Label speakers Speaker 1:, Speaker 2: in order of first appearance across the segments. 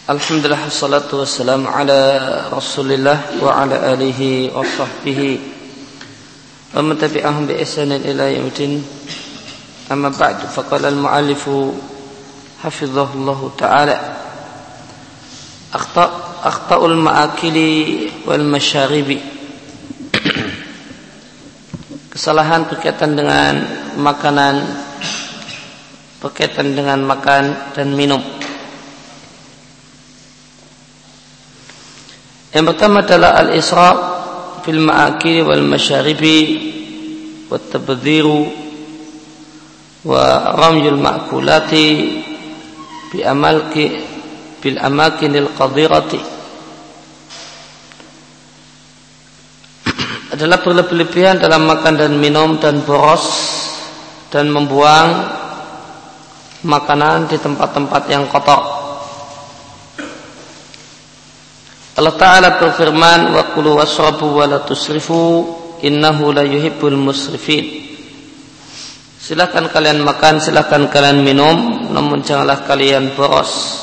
Speaker 1: Alhamdulillah wassalatu wassalamu ala Rasulillah wa ala alihi wa sahbihi wa man tabi'ahum bi ihsanin ila yaumil. Amma ba'du, faqala al-mu'allifu hafizahullahu ta'ala akhta'ul ma'akili wal masyaribi. Kesalahan berkaitan dengan makanan, berkaitan dengan makan dan minum. Yang pertama adalah al-israf fil ma'akili wal masyaribi wa tabdhiru wa ramyul ma'kulati bil amakinil qadirati, adalah berlebihan dalam makan dan minum dan boros dan membuang makanan di tempat-tempat yang kotor. Allah Ta'ala berfirman, wa kulu wasrabu wa la tusrifu innahu la yuhibbul musrifin. Silakan kalian makan, silakan kalian minum, namun janganlah kalian boros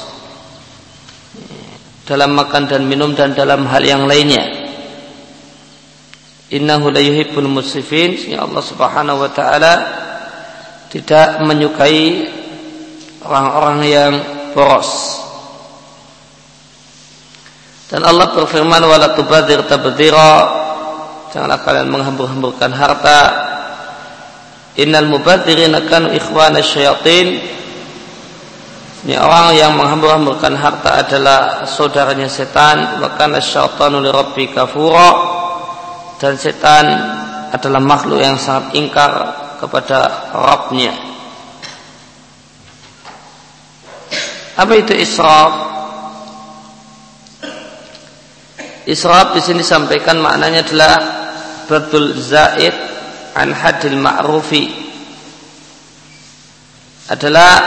Speaker 1: dalam makan dan minum dan dalam hal yang lainnya. Innahu la yuhibbul musrifin. Sehingga Allah Subhanahu wa Ta'ala tidak menyukai orang-orang yang boros. Dan Allah berfirman, wala tubadzir tabdzira, janganlah kalian menghambur-hamburkan harta. Innal mubadzirina kanu ikhwana syayatin. Ini orang yang menghambur-hamburkan harta adalah saudaranya setan. Wa kana syaitanu lirabbi kafura, dan setan adalah makhluk yang sangat ingkar kepada Rabbnya. Apa itu israf? Israf di sini disampaikan maknanya adalah badul zaid an hadil ma'rufi, adalah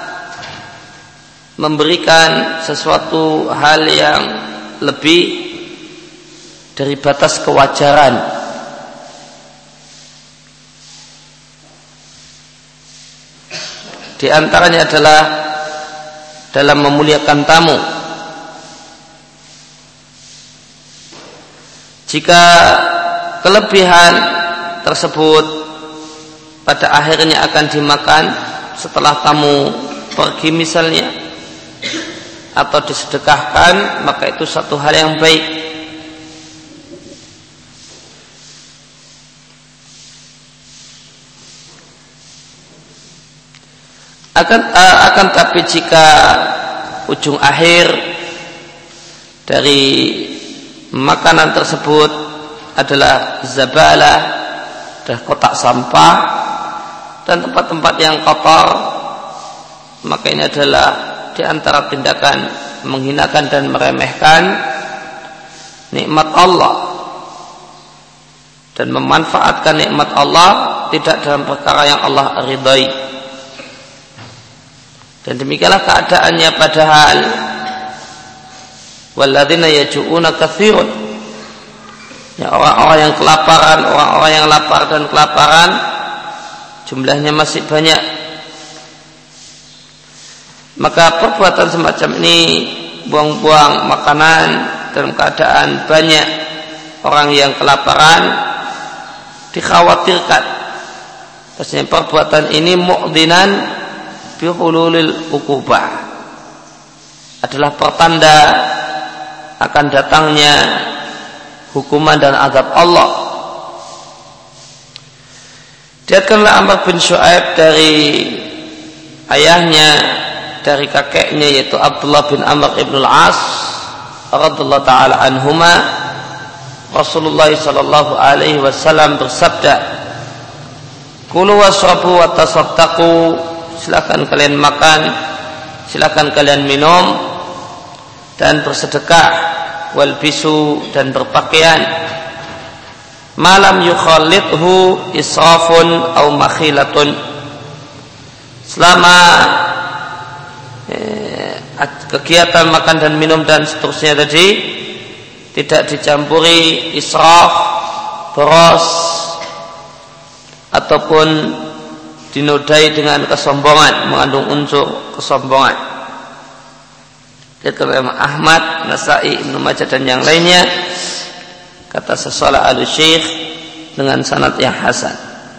Speaker 1: memberikan sesuatu hal yang lebih dari batas kewajaran. Di antaranya adalah dalam memuliakan tamu. Jika kelebihan tersebut pada akhirnya akan dimakan setelah tamu pergi misalnya, atau disedekahkan, maka itu satu hal yang baik. Akan tapi jika ujung akhir dari makanan tersebut adalah zabalah, adalah kotak sampah dan tempat-tempat yang kotor, maka ini adalah di antara tindakan menghinakan dan meremehkan nikmat Allah dan memanfaatkan nikmat Allah tidak dalam perkara yang Allah ridai. Dan demikianlah keadaannya padahal walladzina yaju'una katsirun, ya, orang-orang yang kelaparan, orang-orang yang lapar dan kelaparan jumlahnya masih banyak. Maka perbuatan semacam ini, buang-buang makanan dalam keadaan banyak orang yang kelaparan, dikhawatirkan bahwasanya perbuatan ini mu'dzinan bi hululil uqubah, adalah pertanda akan datangnya hukuman dan azab Allah. Diriwayatkanlah Amr bin Shu'aib dari ayahnya, dari kakeknya yaitu Abdullah bin Amr ibn al-As radhiyallahu ta'ala anhuma, Rasulullah sallallahu alaihi wasallam bersabda, kulu wasrabu wa tasaddaqu, silakan kalian makan, silakan kalian minum dan bersedekah, wal bisu, dan berpakaian, malam yukhallidhu israfun au makhilatun, selama kegiatan makan dan minum dan seterusnya tadi tidak dicampuri israf, boros, ataupun dinodai dengan kesombongan, mengandung unsur kesombongan. Diriwayatkan oleh Imam Ahmad, Nasa'i, Ibnu Majah dan yang lainnya. Kata Salih Al-Syekh dengan sanad yang hasan.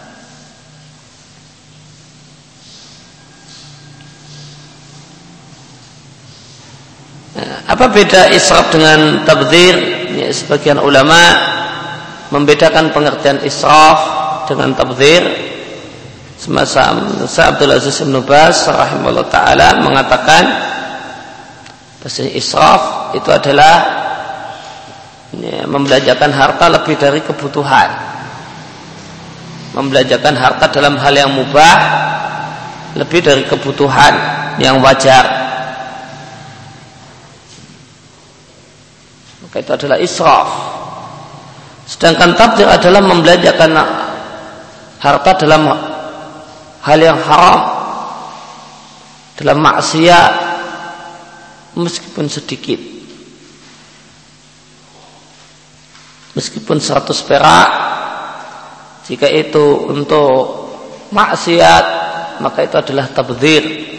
Speaker 1: Apa beda israf dengan tabdzir? Ya, sebagian ulama membedakan pengertian israf dengan tabdzir. Semasa Abdul Aziz bin Baz rahimahullah taala mengatakan bahwa israf itu adalah ya, membelanjakan harta lebih dari kebutuhan. Membelanjakan harta dalam hal yang mubah lebih dari kebutuhan yang wajar. Itu adalah israf. Sedangkan tabdzir adalah membelanjakan harta dalam hal yang haram, dalam maksiat meskipun sedikit, meskipun 100 perak, jika itu untuk maksiat maka itu adalah tabdzir.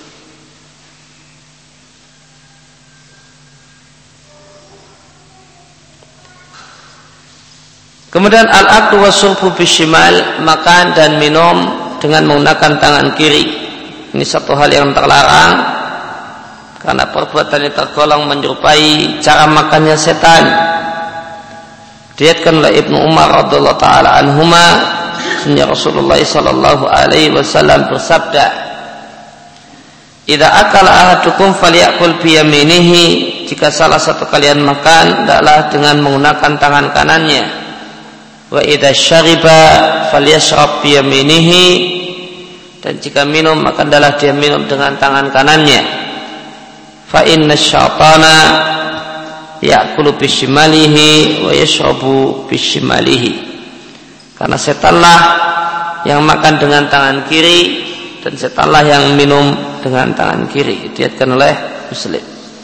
Speaker 1: Kemudian al-aklu wasyurbu bishimal, makan dan minum dengan menggunakan tangan kiri. Ini satu hal yang terlarang karena perbuatan ini tergolong menyerupai cara makannya setan. Diriwayatkan oleh Ibnu Umar radhiyallahu taala anhuma, sunnya Rasulullah sallallahu alaihi wasallam bersabda, "Idza akala ahadukum falyakul bi yaminihi." Jika salah satu kalian makan, hendaklah dengan menggunakan tangan kanannya. Wa idza syariba falyashrab bi yaminihi, dan jika minum maka hendaklah dia minum dengan tangan kanannya. Fa inna syaitana ya'kulu bishimalihi wa yashrabu bishimalihi, karena setanlah yang makan dengan tangan kiri dan setanlah yang minum dengan tangan kiri. Diriwayatkan oleh Muslim.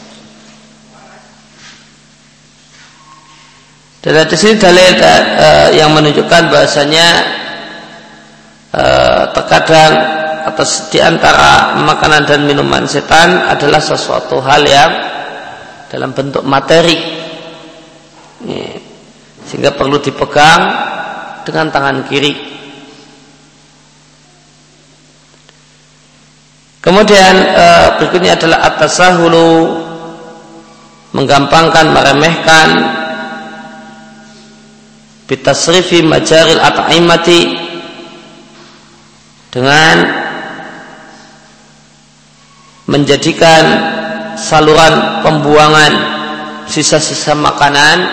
Speaker 1: Dan di sini dalil yang menunjukkan bahasanya terkadang atas di antara makanan dan minuman setan adalah sesuatu hal yang dalam bentuk materi, sehingga perlu dipegang dengan tangan kiri. Kemudian berikutnya adalah at-tasahulu, menggampangkan, meremehkan, bitasrifi majaril at'imati, dengan menjadikan saluran pembuangan sisa-sisa makanan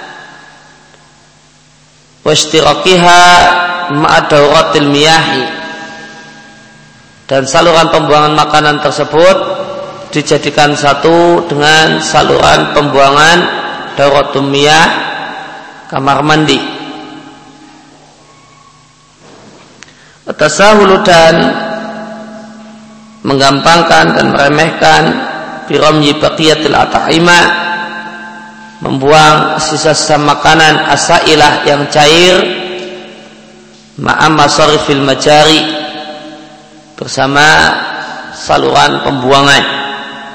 Speaker 1: wastiraqiha ma'adawratil miyahi, dan saluran pembuangan makanan tersebut dijadikan satu dengan saluran pembuangan dauratul miyah, kamar mandi. Tasahulu, dan menggampangkan dan meremehkan biramyi baqiyatil at'ima, membuang sisa-sisa makanan asailah yang cair, ma'am masarifil majari, bersama saluran pembuangan.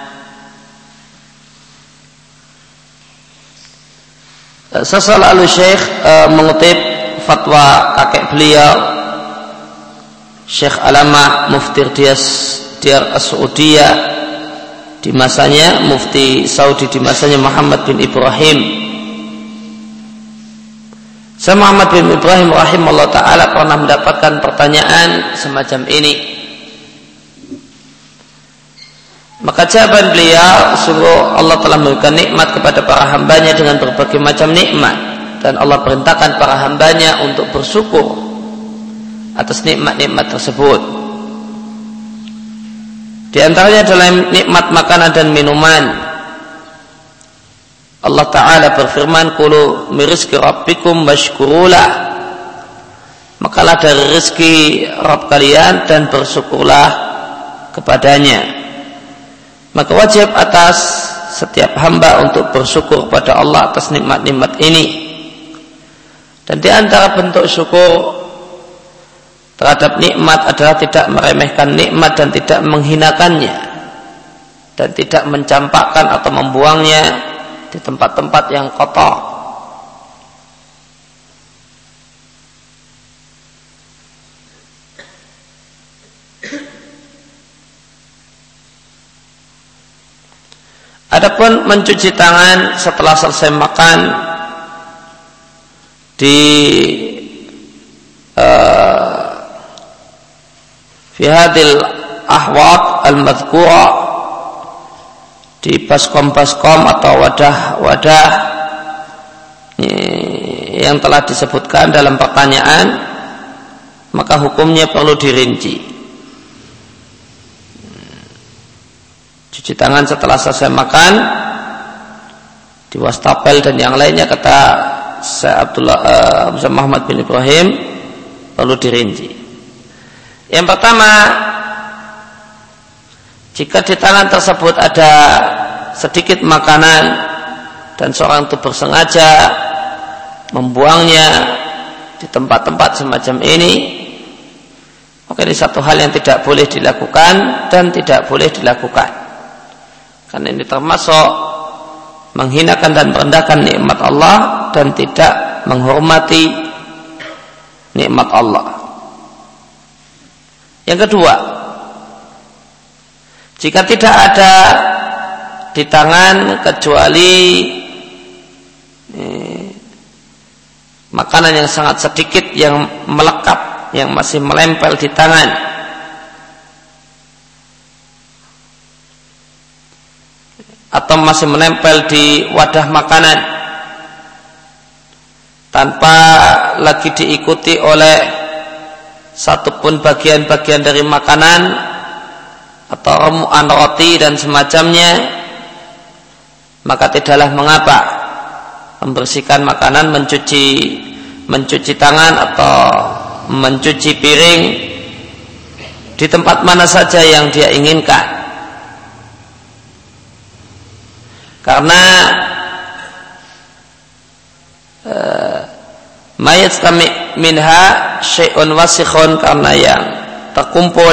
Speaker 1: Salih Al-Syekh mengutip fatwa kakek beliau, Syekh Alamah Mufti Diyar As-Saudiyah di masanya, Mufti Saudi di masanya Muhammad bin Ibrahim. Saya Muhammad bin Ibrahim rahimahullah ta'ala pernah mendapatkan pertanyaan semacam ini. Maka jawaban beliau, sungguh Allah telah memberikan nikmat kepada para hambanya dengan berbagai macam nikmat, dan Allah perintahkan para hambanya untuk bersyukur atas nikmat-nikmat tersebut. Di antaranya adalah nikmat makanan dan minuman. Allah Ta'ala berfirman, "Kulu min rizqi rabbikum washkurulah." Makalah dari rezeki Rabb kalian dan bersyukurlah kepadanya. Maka wajib atas setiap hamba untuk bersyukur pada Allah atas nikmat-nikmat ini. Dan di antara bentuk syukur terhadap nikmat adalah tidak meremehkan nikmat dan tidak menghinakannya. dan tidak mencampakkan atau membuangnya di tempat-tempat yang kotor. Adapun mencuci tangan setelah selesai makan di fi hadil ahwat al-madhkura, di baskom-baskom atau wadah-wadah yang telah disebutkan dalam pertanyaan, maka hukumnya perlu dirinci. Cuci tangan setelah selesai makan di wastafel dan yang lainnya, kata Syekh Muhammad bin Ibrahim, perlu dirinci. Yang pertama, jika di tangan tersebut ada sedikit makanan dan seorang itu bersengaja membuangnya di tempat-tempat semacam ini, maka ini satu hal yang tidak boleh dilakukan dan tidak boleh dilakukan. Karena ini termasuk menghinakan dan merendahkan nikmat Allah dan tidak menghormati nikmat Allah. Yang kedua, jika tidak ada di tangan kecuali makanan yang sangat sedikit yang melekat, yang masih menempel di tangan, atau masih menempel di wadah makanan tanpa lagi diikuti oleh satupun bagian-bagian dari makanan atau remuan roti dan semacamnya, maka tidaklah mengapa membersihkan makanan, mencuci tangan atau mencuci piring di tempat mana saja yang dia inginkan. Karena mayastami minha syai'un wasikhun, karena yang terkumpul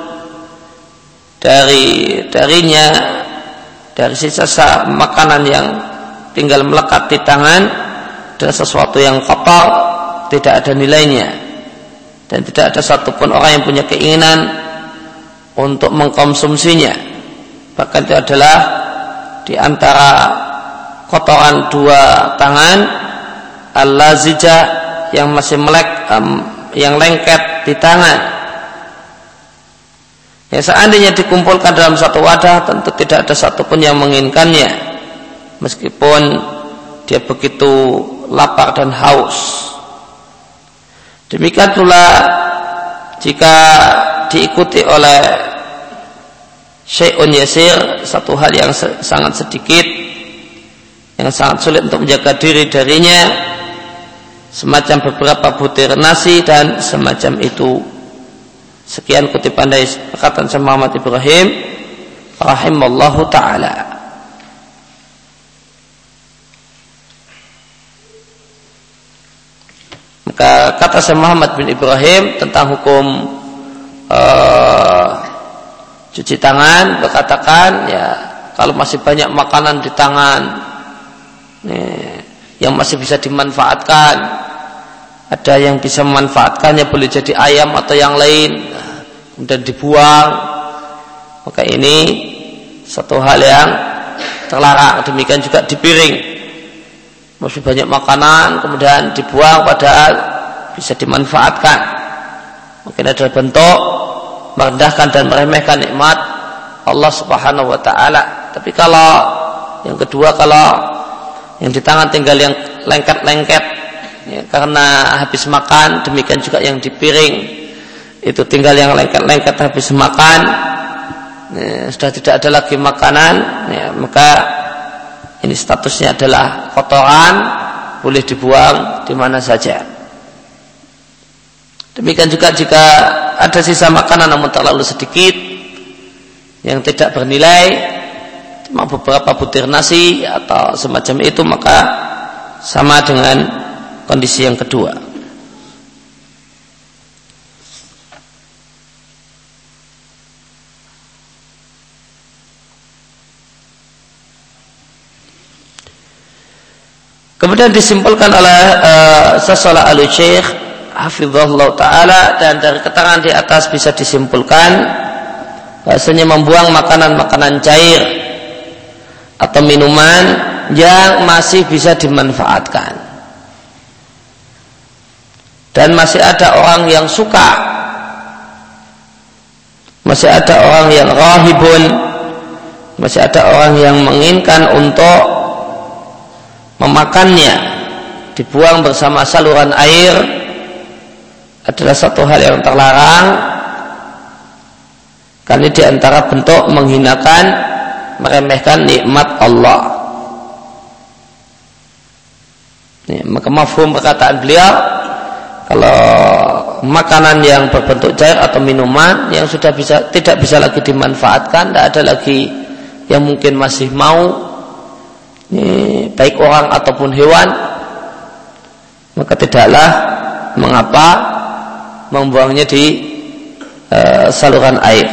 Speaker 1: darinya, dari sisa makanan yang tinggal melekat di tangan, adalah sesuatu yang kotor, tidak ada nilainya, dan tidak ada satupun orang yang punya keinginan untuk mengkonsumsinya. Bahkan itu adalah di antara kotoran dua tangan al-lazijah yang masih yang lengket di tangan. Ya, seandainya dikumpulkan dalam satu wadah, tentu tidak ada satupun yang menginginkannya, meskipun dia begitu lapar dan haus. Demikian pula jika diikuti oleh syai'un yasir, satu hal yang sangat sedikit, yang sangat sulit untuk menjaga diri darinya, semacam beberapa butir nasi dan semacam itu. Sekian kutipan dari perkataan Syekh Muhammad Ibrahim rahimallahu ta'ala. Maka kata Syekh Muhammad bin Ibrahim tentang hukum cuci tangan, berkatakan, ya, kalau masih banyak makanan di tangan yang masih bisa dimanfaatkan, ada yang bisa memanfaatkannya, boleh jadi ayam atau yang lain, kemudian dibuang, maka ini satu hal yang terlarang. Demikian juga di piring, masih banyak makanan kemudian dibuang padahal bisa dimanfaatkan, mungkin adalah bentuk merendahkan dan meremehkan nikmat Allah Subhanahu wa ta'ala. Tapi kalau yang kedua, kalau yang di tangan tinggal yang lengket-lengket, ya, karena habis makan, demikian juga yang di piring itu tinggal yang lengket-lengket habis makan, ya, sudah tidak ada lagi makanan, ya, maka ini statusnya adalah kotoran, boleh dibuang di mana saja. Demikian juga jika ada sisa makanan namun terlalu sedikit yang tidak bernilai, cuma beberapa butir nasi atau semacam itu, maka sama dengan kondisi yang kedua. Kemudian disimpulkan oleh Syaikh Al-Syekh hafizahullah ta'ala, dan dari keterangan di atas bisa disimpulkan bahasanya membuang makanan-makanan cair atau minuman yang masih bisa dimanfaatkan, dan masih ada orang yang suka, masih ada orang yang rahibun, masih ada orang yang menginginkan untuk memakannya, dibuang bersama saluran air, adalah satu hal yang terlarang, karena di antara bentuk menghinakan, meremehkan nikmat Allah. Maka mafhum perkataan beliau, kalau makanan yang berbentuk cair atau minuman yang sudah tidak bisa lagi dimanfaatkan, tidak ada lagi yang mungkin masih mau, baik orang ataupun hewan, maka tidaklah mengapa membuangnya di saluran air.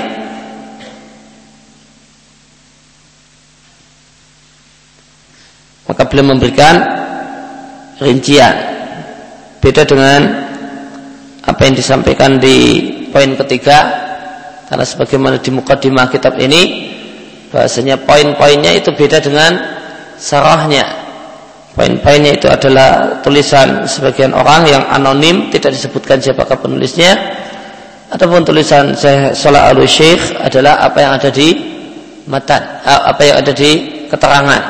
Speaker 1: Maka beliau memberikan rincian, beda dengan apa yang disampaikan di poin ketiga, karena sebagaimana di mukadimah kitab ini, bahasanya poin-poinnya itu beda dengan sarahnya. Poin-poinnya itu adalah tulisan sebagian orang yang anonim, tidak disebutkan siapakah penulisnya. Adapun tulisan Syaikh Al-Syekh adalah apa yang ada di matan, apa yang ada di keterangan.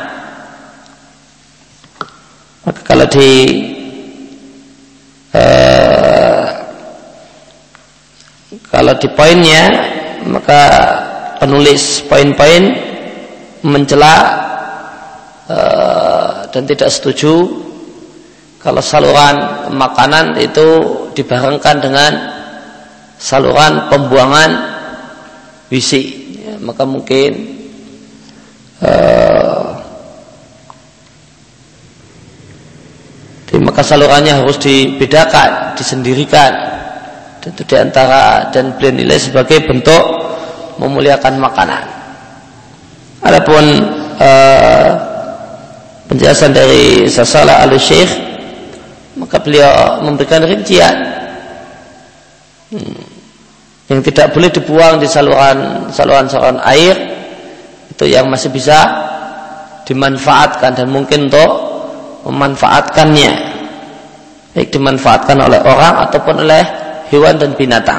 Speaker 1: Maka kalau di poinnya, maka penulis poin-poin mencela dan tidak setuju kalau saluran makanan itu dibarengkan dengan saluran pembuangan WC, maka mungkin maka salurannya harus dibedakan, disendirikan, dan itu diantara, dan beliau nilai sebagai bentuk memuliakan makanan. Adapun penjelasan dari Syaikh Al-Syekh, maka beliau memberikan rincian yang tidak boleh dibuang di saluran air, itu yang masih bisa dimanfaatkan dan mungkin untuk memanfaatkannya, baik dimanfaatkan oleh orang ataupun oleh hewan dan binatang.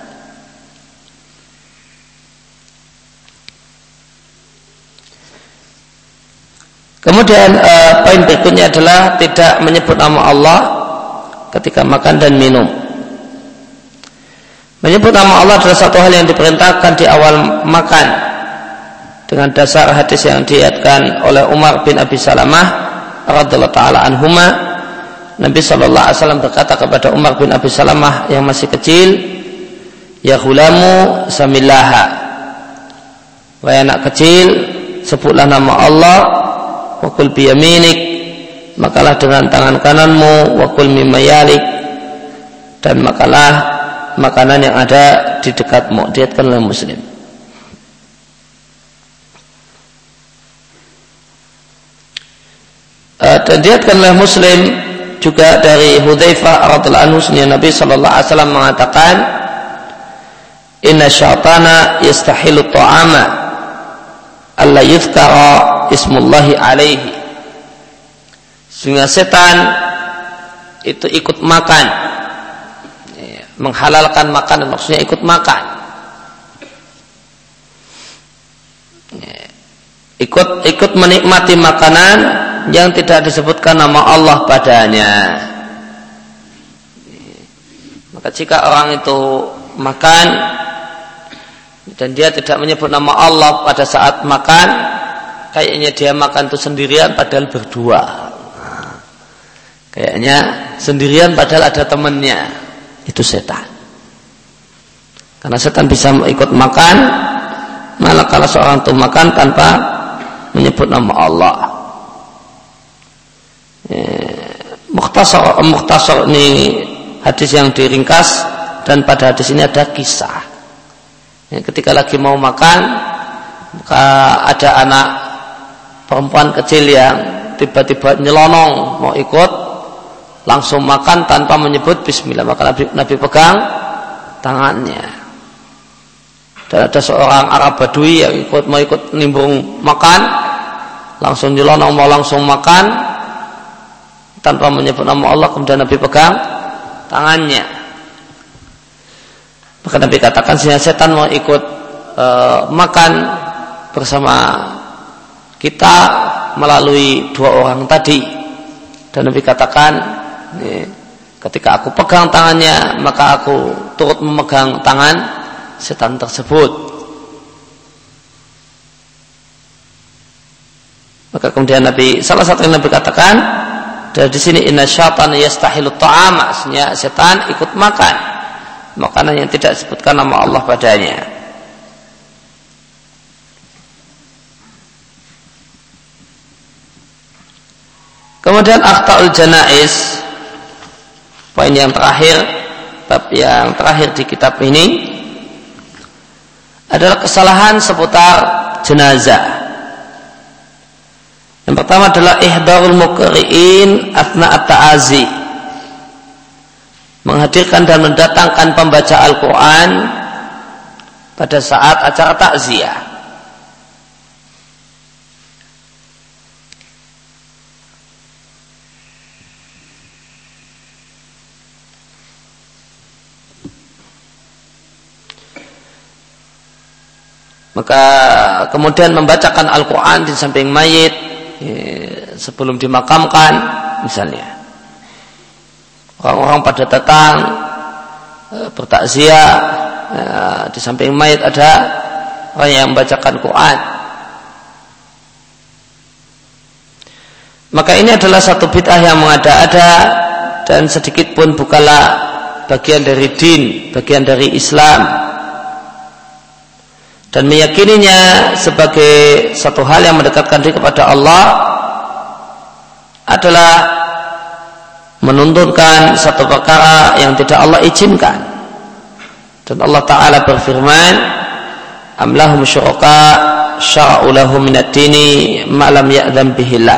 Speaker 1: Kemudian poin berikutnya adalah tidak menyebut nama Allah ketika makan dan minum. Menyebut nama Allah adalah satu hal yang diperintahkan di awal makan, dengan dasar hadis yang diriwayatkan oleh Umar bin Abi Salamah radhiyallahu taala anhuma. Nabi sallallahu alaihi wasallam berkata kepada Umar bin Abi Salamah yang masih kecil, "Ya ghulamu samillaha." Wahai anak kecil, sebutlah nama Allah. Wa kul bi yaminik, makalah dengan tangan kananmu. Wa kul mimma yalik, dan makalah makanan yang ada di dekatmu. Diriwayatkan oleh Muslim. Dan diriwayatkan oleh Muslim juga dari Hudzaifah radhiyallahu anhu, Nabi sallallahu alaihi wasallam mengatakan, "Inna syaitana yastahilu ta'ama alla yuzkara ismullahi alaihi." Sehingga setan itu ikut makan, menghalalkan makanan, maksudnya ikut makan, ikut menikmati makanan yang tidak disebutkan nama Allah padanya. Maka jika orang itu makan dan dia tidak menyebut nama Allah pada saat makan, kayaknya dia makan itu sendirian padahal berdua. Kayaknya sendirian padahal ada temannya. Itu setan. Karena setan bisa ikut makan, malah kalau seorang itu makan tanpa menyebut nama Allah. Mukhtasar ini hadis yang diringkas, dan pada hadis ini ada kisah. Ketika lagi mau makan, maka ada anak perempuan kecil yang tiba-tiba nyelonong mau ikut, langsung makan tanpa menyebut bismillah, maka Nabi pegang tangannya. Dan ada seorang Arab Badui yang mau ikut nimbrung makan, langsung nyelonong mau langsung makan tanpa menyebut nama Allah, kemudian Nabi pegang tangannya. Maka Nabi katakan, setan mau ikut makan bersama kita melalui dua orang tadi. Dan Nabi katakan, ketika aku pegang tangannya, maka aku turut memegang tangan setan tersebut. Maka kemudian salah satu yang Nabi katakan, dari di sini inna syaitan yastahilu ta'am, maksudnya setan ikut makan makanan yang tidak disebutkan nama Allah padanya. Kemudian akhta'ul janaiz, poin yang terakhir, bab yang terakhir di kitab ini adalah kesalahan seputar jenazah. Yang pertama adalah ihdarul muqri'in athna at-ta'azi, menghadirkan dan mendatangkan pembaca Al-Quran pada saat acara takziah. Maka kemudian membacakan Al-Quran di samping mayit sebelum dimakamkan, misalnya orang-orang pada datang bertakziah, di samping mayit ada orang yang membacakan Quran. Maka ini adalah satu bid'ah yang mengada-ada dan sedikit pun bukanlah bagian dari din, bagian dari Islam. Dan meyakininya sebagai satu hal yang mendekatkan diri kepada Allah adalah menuntunkan satu perkara yang tidak Allah izinkan. Dan Allah Ta'ala berfirman, am lahum syuraka syara'u lahum minad dini ma lam ya'dzan bihillah.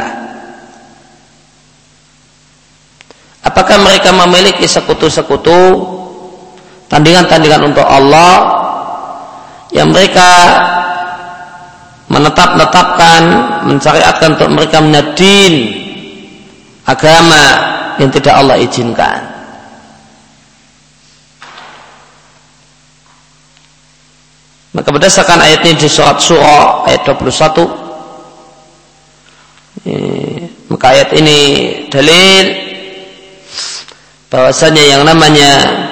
Speaker 1: Apakah mereka memiliki sekutu-sekutu, tandingan-tandingan untuk Allah, yang mereka menetapkan, mencariatkan untuk mereka menadin agama yang tidak Allah izinkan. Maka berdasarkan ayat ini di surat Surah ayat 21, maka ayat ini dalil bahwasanya yang namanya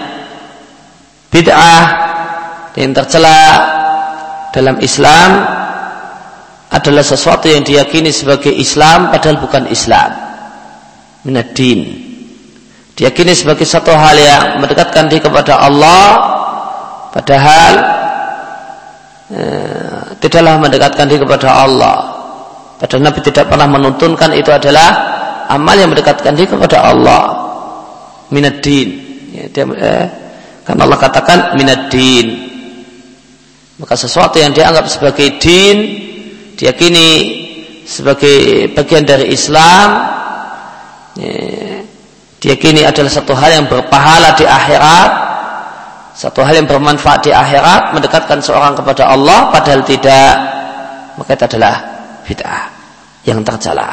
Speaker 1: bid'ah yang tercela dalam Islam adalah sesuatu yang diyakini sebagai Islam padahal bukan Islam, minad din. Diyakini sebagai satu hal yang mendekatkan diri kepada Allah padahal tidaklah mendekatkan diri kepada Allah. Padahal Nabi tidak pernah menuntunkan itu adalah amal yang mendekatkan diri kepada Allah, minad din. Karena Allah katakan minad din. Maka sesuatu yang dianggap sebagai din, diyakini sebagai bagian dari Islam, diyakini adalah satu hal yang berpahala di akhirat, satu hal yang bermanfaat di akhirat, mendekatkan seorang kepada Allah padahal tidak, maka itu adalah bid'ah yang tercela.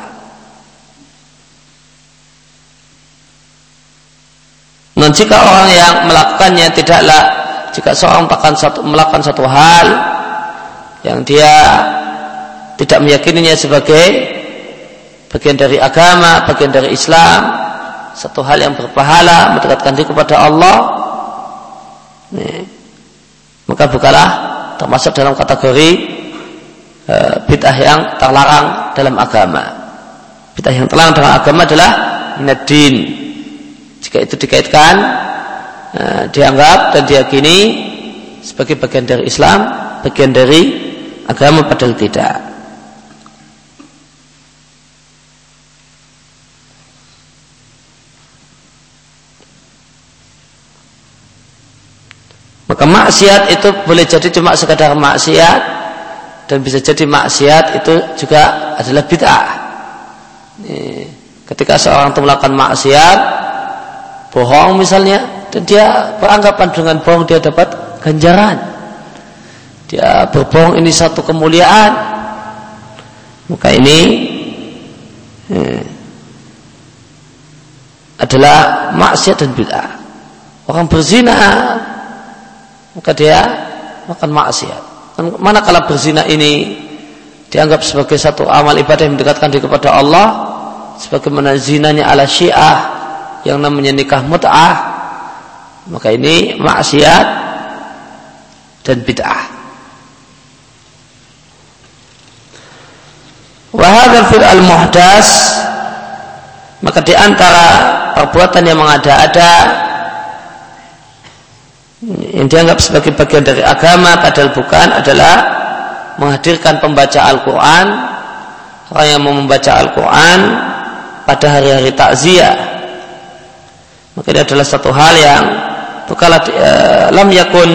Speaker 1: Nah, jika orang yang melakukannya tidaklah, jika seorang melakukan satu hal yang dia tidak meyakininya sebagai bagian dari agama, bagian dari Islam, satu hal yang berpahala, mendekatkan diri kepada Allah, maka bukanlah termasuk dalam kategori bid'ah yang terlarang dalam agama. Bid'ah yang terlarang dalam agama adalah minad din. Jika itu dikaitkan, dianggap dan diyakini sebagai bagian dari Islam, bagian dari agama padahal tidak. Maka maksiat itu boleh jadi cuma sekadar maksiat, dan bisa jadi maksiat itu juga adalah bid'ah. Ketika seorang itu melakukan maksiat, bohong misalnya, dan dia beranggapan dengan bohong dia dapat ganjaran, dia berbohong ini satu kemuliaan, maka ini adalah maksiat dan bid'ah. Orang berzina, maka dia melakukan maksiat. Manakala berzina ini dianggap sebagai satu amal ibadah yang mendekatkan diri kepada Allah, sebagaimana zinanya ala Syiah yang namanya nikah mut'ah, maka ini maksiat dan bid'ah. Wa hadzal fil al-muhdas, maka di antara perbuatan yang mengada-ada yang dianggap sebagai bagian dari agama padahal bukan, adalah menghadirkan pembaca Al-Quran, orang yang mau membaca Al-Quran pada hari-hari takziah. Maka ini adalah satu hal yang tukala lam yakun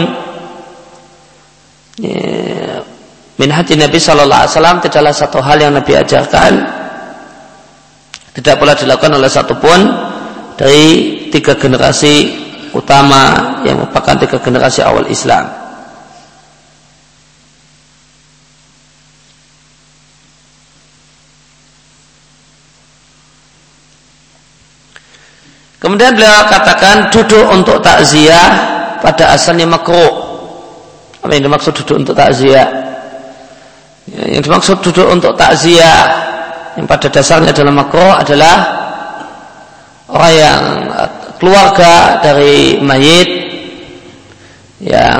Speaker 1: min hadi Nabi sallallahu alaihi wasallam, tidaklah satu hal yang Nabi ajarkan, tidak pula dilakukan oleh satupun dari 3 generasi utama yang merupakan 3 generasi awal Islam. Kemudian beliau katakan duduk untuk takziah pada asalnya makruh. Apa yang dimaksud duduk untuk takziah? Yang dimaksud duduk untuk takziah yang pada dasarnya adalah makruh adalah orang yang keluarga dari mayit yang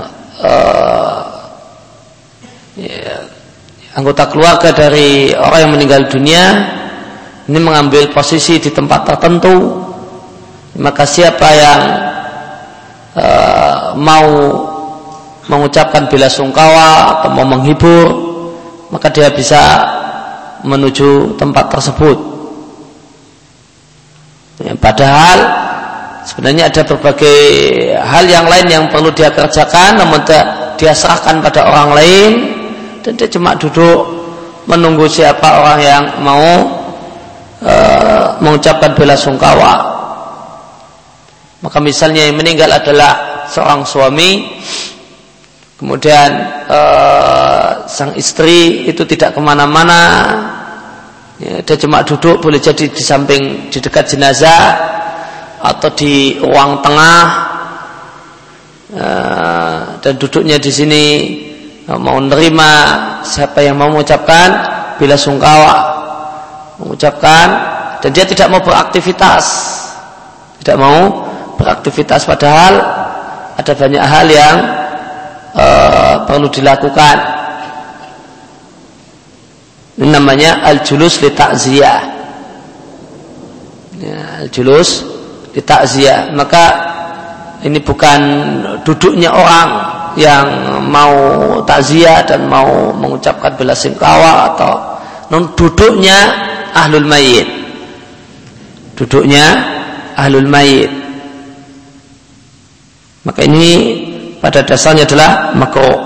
Speaker 1: anggota keluarga dari orang yang meninggal dunia ini mengambil posisi di tempat tertentu, maka siapa yang mau mengucapkan bela sungkawa atau mau menghibur, maka dia bisa menuju tempat tersebut. Padahal sebenarnya ada berbagai hal yang lain yang perlu dia kerjakan, namun dia serahkan pada orang lain, dan dia cuma duduk menunggu siapa orang yang mau mengucapkan bela sungkawa. Maka misalnya yang meninggal adalah seorang suami, kemudian sang istri itu tidak kemana-mana, dia cuma duduk, boleh jadi di samping, di dekat jenazah atau di ruang tengah, dan duduknya di sini mau menerima siapa yang mau mengucapkan bela sungkawa, mengucapkan, dan dia tidak mau beraktivitas, padahal ada banyak hal yang perlu dilakukan. Ini namanya al-julus li ta'ziyah. Al-julus li ta'ziyah. Maka ini bukan duduknya orang yang mau takziah dan mau mengucapkan bela sungkawa, atau duduknya ahlul mayyit. Duduknya ahlul mayyit. Maka ini pada dasarnya adalah makruh.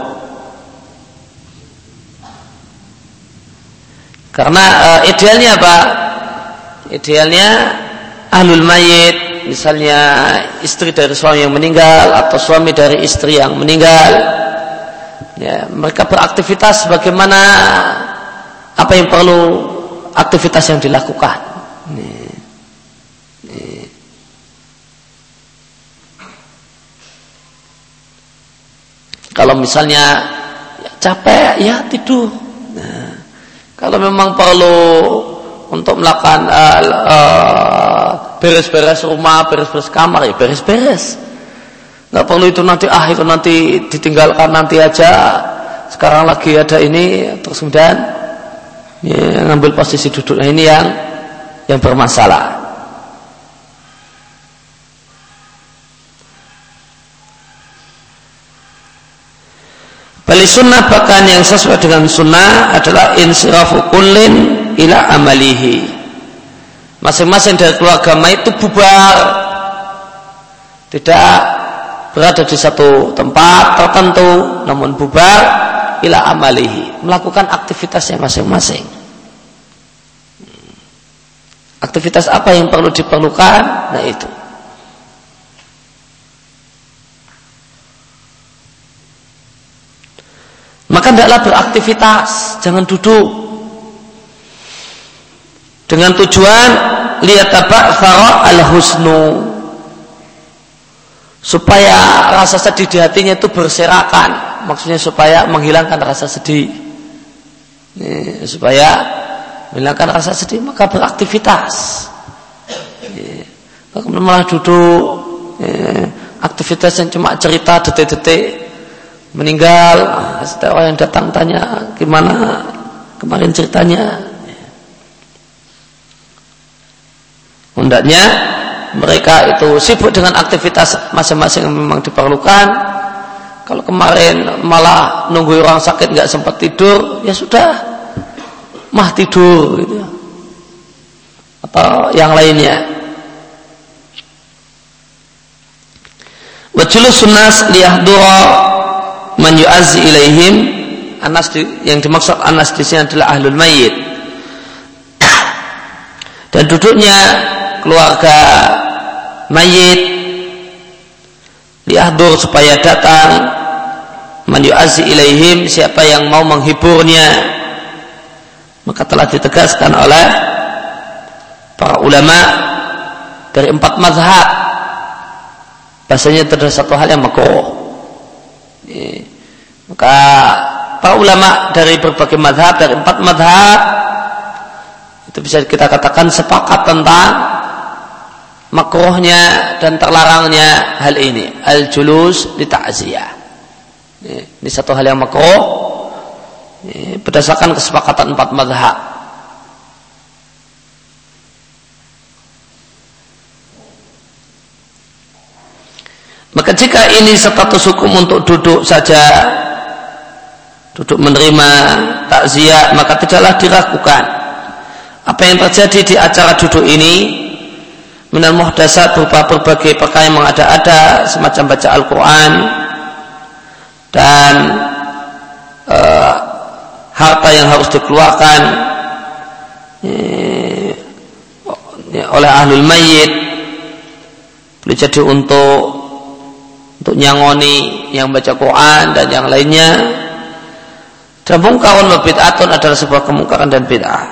Speaker 1: Karena idealnya apa? Idealnya ahlul mayyit, misalnya istri dari suami yang meninggal atau suami dari istri yang meninggal, ya, mereka beraktivitas bagaimana apa yang perlu aktivitas yang dilakukan. Kalau misalnya capek, ya tidur. Kalau memang perlu untuk melakukan beres-beres rumah, beres-beres kamar, ya beres-beres. Nggak perlu itu nanti, itu nanti ditinggalkan nanti aja. Sekarang lagi ada ini, terus kemudian ya, ngambil posisi duduk. Nah, ini yang bermasalah. Bali sunnah, bahkan yang sesuai dengan sunnah adalah insirafu kullin ila amalihi. Masing-masing dari keluarga mayit itu bubar, tidak berada di satu tempat tertentu, namun bubar ila amalihi, melakukan aktivitasnya masing-masing. Aktivitas apa yang perlu diperlukan? Nah itu. Maka hendaklah beraktivitas, jangan duduk. Dengan tujuan liyataba'thara al-husnu, supaya rasa sedih di hatinya itu berserakan. Maksudnya supaya menghilangkan rasa sedih. Supaya menghilangkan rasa sedih, maka beraktivitas. Kalau malah duduk, aktivitas yang cuma cerita detik-detik meninggal, setiap orang yang datang tanya gimana kemarin ceritanya. Hendaknya mereka itu sibuk dengan aktivitas masing-masing yang memang diperlukan. Kalau kemarin malah nunggu orang sakit nggak sempat tidur, ya sudah, mah tidur gitu. Atau yang lainnya. Wa julusun nas liyahdura man yu'azzi ilaihim. Anas yang dimaksud anas di sini adalah ahlul mayyit. Dan duduknya keluarga mayit liyahdur, supaya datang man yu'azzi ilaihim, siapa yang mau menghiburnya. Maka telah ditegaskan oleh para ulama dari 4 mazhab bahasanya itu adalah satu hal yang makruh. Maka para ulama dari berbagai mazhab, dari 4 mazhab, itu bisa kita katakan sepakat tentang makruhnya dan terlarangnya hal ini, al-julus li ta'ziyah. Ini satu hal yang makruh berdasarkan kesepakatan 4 mazhab. Maka jika ini status hukum untuk duduk saja, duduk menerima takziah, maka tidaklah diragukan apa yang terjadi di acara duduk ini minal muhdasat, berupa berbagai perkara yang mengada-ada, semacam baca Al-Quran dan harta yang harus dikeluarkan oleh ahlul mayyit, boleh jadi untuk nyangoni yang baca Quran dan yang lainnya. Dan mungkarun wa bid'atun adalah sebuah kemungkaran dan bid'ah.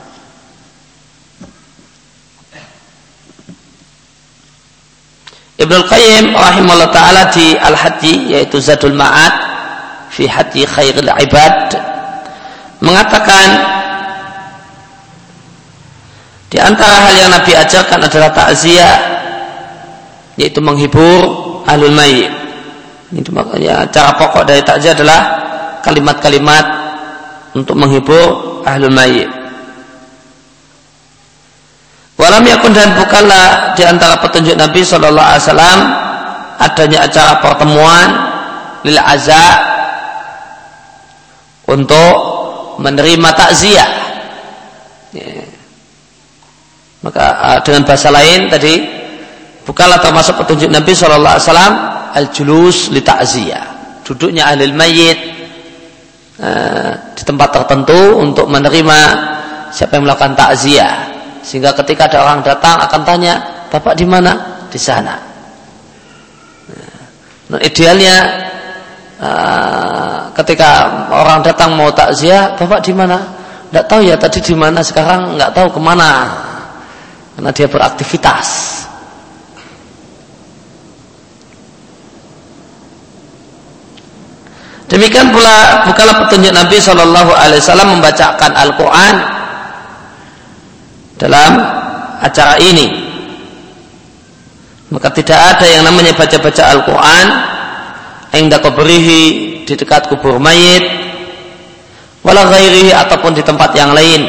Speaker 1: Ibnul Qayyim rahimahullah ta'ala di Al-Hadi, yaitu Zadul Ma'ad fi Hadi Khairil Ibad, mengatakan di antara hal yang Nabi ajarkan adalah takziah, yaitu menghibur ahlul mayyit. Itu makanya cara pokok dari takziah adalah kalimat-kalimat untuk menghibur ahlul mayyit. Walam yakun, dan bukanlah di antara petunjuk Nabi sallallahu alaihi wasallam adanya acara pertemuan lil azza untuk menerima takziah. Maka dengan bahasa lain tadi, bukanlah termasuk petunjuk Nabi sallallahu alaihi wasallam al-julus li ta'ziyah, duduknya ahlul mayyit di tempat tertentu untuk menerima siapa yang melakukan takziah, sehingga ketika ada orang datang akan tanya, Bapak di mana? Di sana. Nah, idealnya ketika orang datang mau takziah, Bapak di mana? Tidak tahu ya, tadi di mana, sekarang nggak tahu kemana, karena dia beraktivitas. Demikian pula bukanlah petunjuk Nabi Shallallahu Alaihi Wasallam membacakan Al-Quran dalam acara ini. Maka tidak ada yang namanya baca-baca Al-Quran inda qabrihi, di dekat kubur mayit, wala ghairihi, ataupun di tempat yang lain.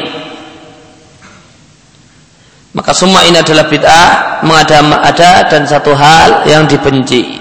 Speaker 1: Maka semua ini adalah bid'ah, mengada-ada, dan satu hal yang dibenci.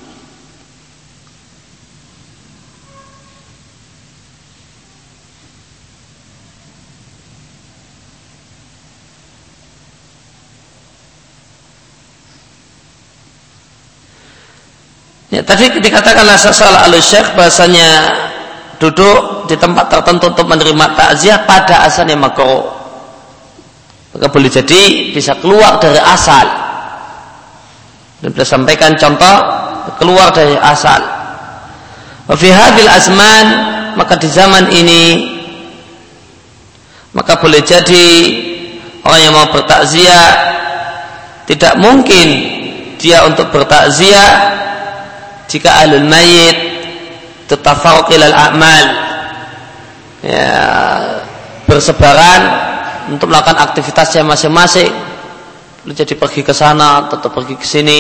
Speaker 1: Ya, tadi dikatakanlah salah al-syekh bahasanya duduk di tempat tertentu untuk menerima takziah pada asalnya makruh. maka boleh jadi bisa keluar dari asal. Dan sudah sampaikan contoh keluar dari asal. Wa fi hadhil azman, maka di zaman ini maka boleh jadi orang yang mau bertakziah tidak mungkin dia untuk bertakziah jika ahlul mayyit tatafarruq ilal a'mal, ya, bersebaran untuk melakukan aktivitasnya masing-masing. Boleh jadi pergi ke sana atau pergi ke sini.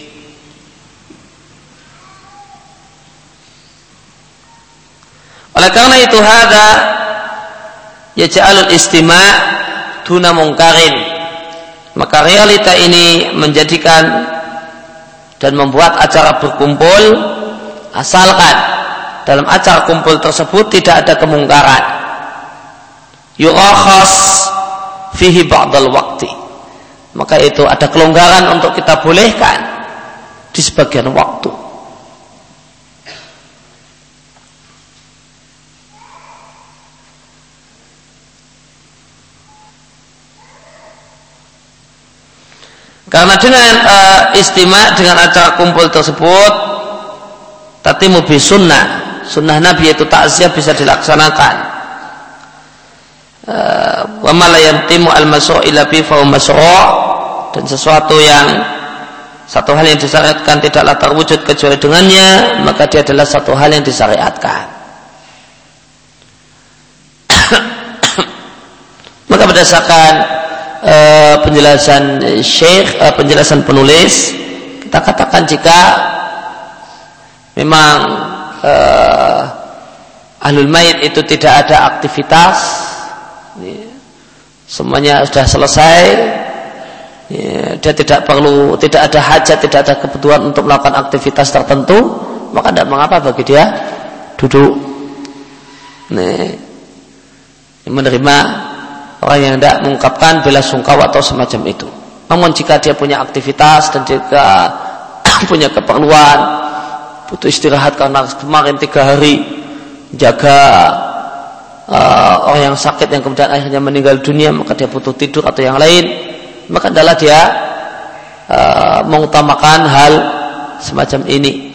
Speaker 1: Oleh karena itu hadza yaj'alul istima' duna munkarin, maka realita ini menjadikan dan membuat acara berkumpul asalkan dalam acara kumpul tersebut tidak ada kemungkaran, yurakhas fihi ba'dal waqti, maka itu ada kelonggaran untuk kita bolehkan di sebagian waktu. Karena dengan istima' dengan acara kumpul tersebut tatimu bi sunnah Nabi, yaitu takziah bisa dilaksanakan. Wa ma la yantimu al-masru' illa bi fa masru', dan sesuatu yang satu hal yang disyariatkan tidaklah terwujud kecuali dengannya, maka dia adalah satu hal yang disyariatkan. Maka berdasarkan penjelasan Syekh, penjelasan penulis, kita katakan jika memang ahlul mayit itu tidak ada aktivitas, semuanya sudah selesai, dia tidak ada hajat, tidak ada kebutuhan untuk melakukan aktivitas tertentu, maka tidak mengapa bagi dia duduk menerima orang yang tidak mengungkapkan bela sungkawa atau semacam itu. Namun jika dia punya aktivitas dan jika punya keperluan, butuh istirahat karena kemarin 3 hari jaga orang yang sakit yang kemudian akhirnya meninggal dunia, maka dia butuh tidur atau yang lain, maka adalah dia mengutamakan hal semacam ini.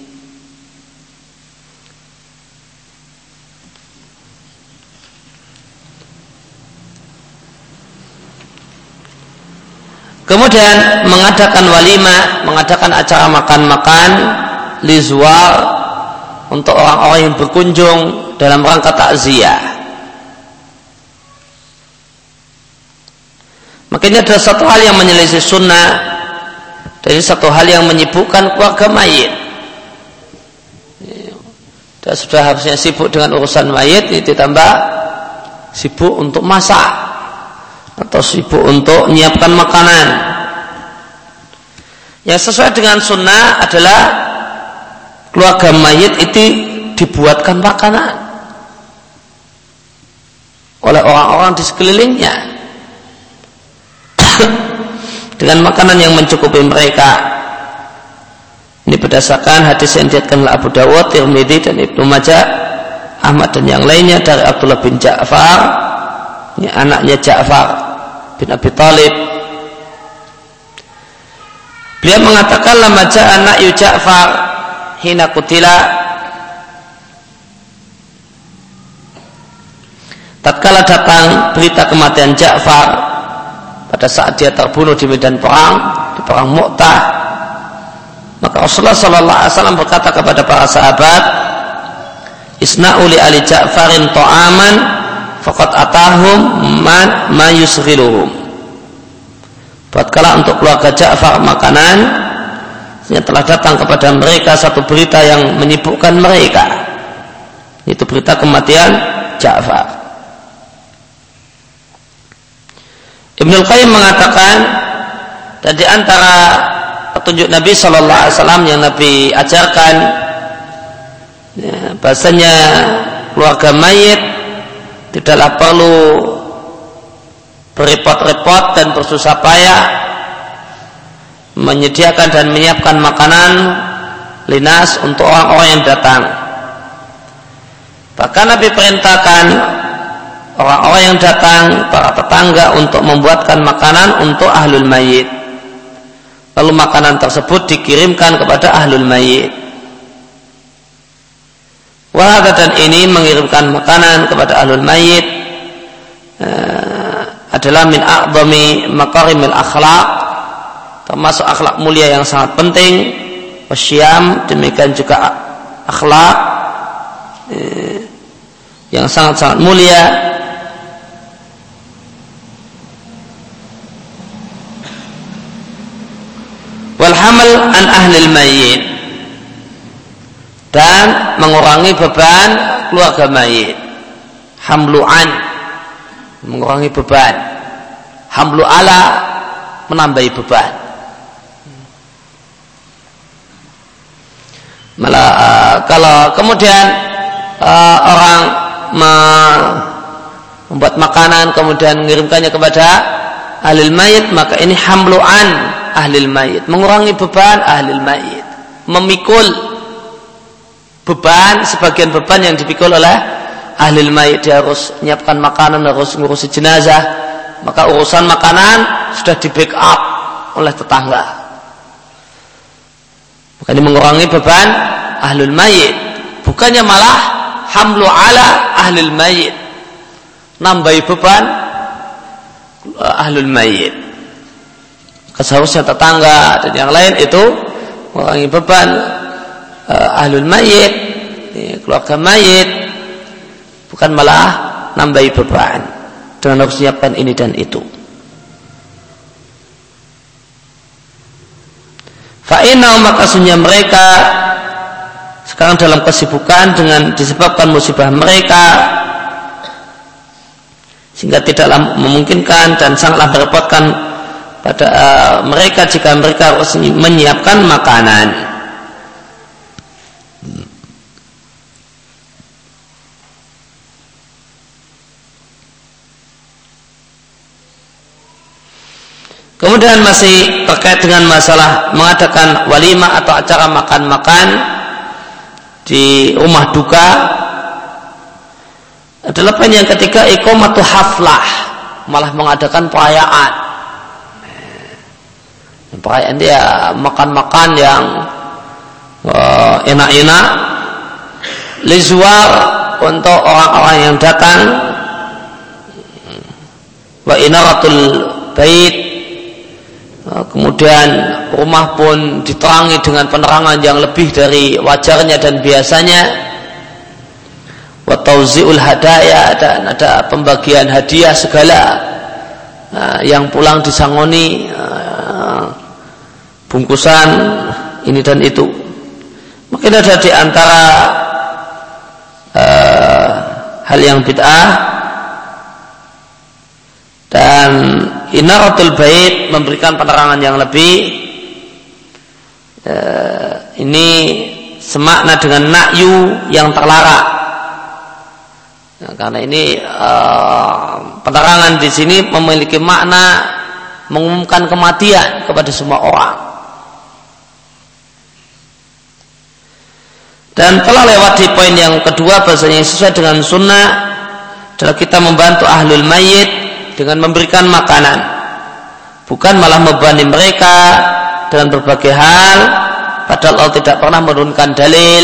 Speaker 1: Kemudian mengadakan walimah, mengadakan acara makan-makan lizuar untuk orang-orang yang berkunjung dalam rangka takziah. Maka ini adalah satu hal yang menyelisih sunnah, dari satu hal yang menyibukkan keluarga mayit. Dan sudah harusnya sibuk dengan urusan mayit, ini ditambah sibuk untuk masak atau sibuk untuk menyiapkan makanan. Yang sesuai dengan sunnah adalah keluarga mayit itu dibuatkan makanan oleh orang-orang di sekelilingnya dengan makanan yang mencukupi mereka. Ini berdasarkan hadis yang diriwayatkan oleh Abu Dawud, Tirmidzi dan Ibnu Majah, Ahmad dan yang lainnya dari Abdullah bin Ja'far, ini anaknya Ja'far bin Abi Thalib. Beliau mengatakan lama ja'a na'yu Ja'far hina kutila, tatkala datang berita kematian Ja'far pada saat dia terbunuh di medan perang, di perang Mu'tah, maka Rasulullah sallallahu alaihi wasallam berkata kepada para sahabat, isna'u li ali Ja'farin ta'aman faqad atahum ma yusghiluhum. Buatkanlah untuk keluarga Ja'far makanan yang telah datang kepada mereka satu berita yang menyibukkan mereka, yaitu berita kematian Ja'far. Ibnul Qayyim mengatakan, dan di antara petunjuk Nabi sallallahu alaihi wasallam yang Nabi ajarkan, ya, bahasanya keluarga mayit tidaklah perlu berrepot-repot dan bersusah payah menyediakan dan menyiapkan makanan linas untuk orang-orang yang datang. Bahkan Nabi perintahkan orang-orang yang datang, para tetangga untuk membuatkan makanan untuk ahlul mayit. Lalu makanan tersebut dikirimkan kepada ahlul mayit. Wahada, dan ini mengirimkan makanan kepada ahlul mayit adalah min a'zami makarimil akhlaq, termasuk akhlak mulia yang sangat penting. Wasyam, demikian juga akhlak yang sangat-sangat mulia. Wal hamal an ahlil mayyit, dan mengurangi beban keluarga mayit. Hamlu an, mengurangi beban. Hamlu ala, menambahi beban. Malah kalau kemudian orang membuat makanan kemudian mengirimkannya kepada ahlil mayit, maka ini hamlu an ahlil mayit, mengurangi beban ahlil mayit, memikul beban, sebagian beban yang dipikul oleh ahlil mayit. Dia harus menyiapkan makanan, harus ngurusi jenazah, maka urusan makanan sudah di backup oleh tetangga. Maka ini mengurangi beban ahlul mayit, bukannya malah hamlu ala ahlil mayit, nambahi beban ahlul mayit. Seharusnya tetangga dan yang lain itu mengurangi beban ahlul mayit, keluarga mayit, bukan malah nambahi beban dengan harus menyiapkan ini dan itu. Fa'inau, maka sesungguhnya mereka sekarang dalam kesibukan dengan disebabkan musibah mereka, sehingga tidaklah memungkinkan dan sangatlah merepotkan pada mereka jika mereka harus menyiapkan makanan. Kemudian masih terkait dengan masalah mengadakan walimah atau acara makan-makan di rumah duka, adalah yang ketiga iqamatu haflah, malah mengadakan perayaan. Perayaan dia makan-makan yang enak-enak, lizuar, untuk orang-orang yang datang, wa inaratul bait, kemudian rumah pun diterangi dengan penerangan yang lebih dari wajarnya dan biasanya, wa tauzi'ul hadaya, dan ada pembagian hadiah segala, yang pulang disangoni bungkusan ini dan itu. Mungkin ada di antara hal yang bid'ah. Dan inaratul bait, memberikan penerangan yang lebih, ini semakna dengan na'yu yang terlarang. Nah, karena ini penerangan di sini memiliki makna mengumumkan kematian kepada semua orang. Dan telah lewat di poin yang kedua, bahasanya yang sesuai dengan sunnah adalah kita membantu ahlul mayyit dengan memberikan makanan, bukan malah membebani mereka dengan berbagai hal, padahal Allah tidak pernah menurunkan dalil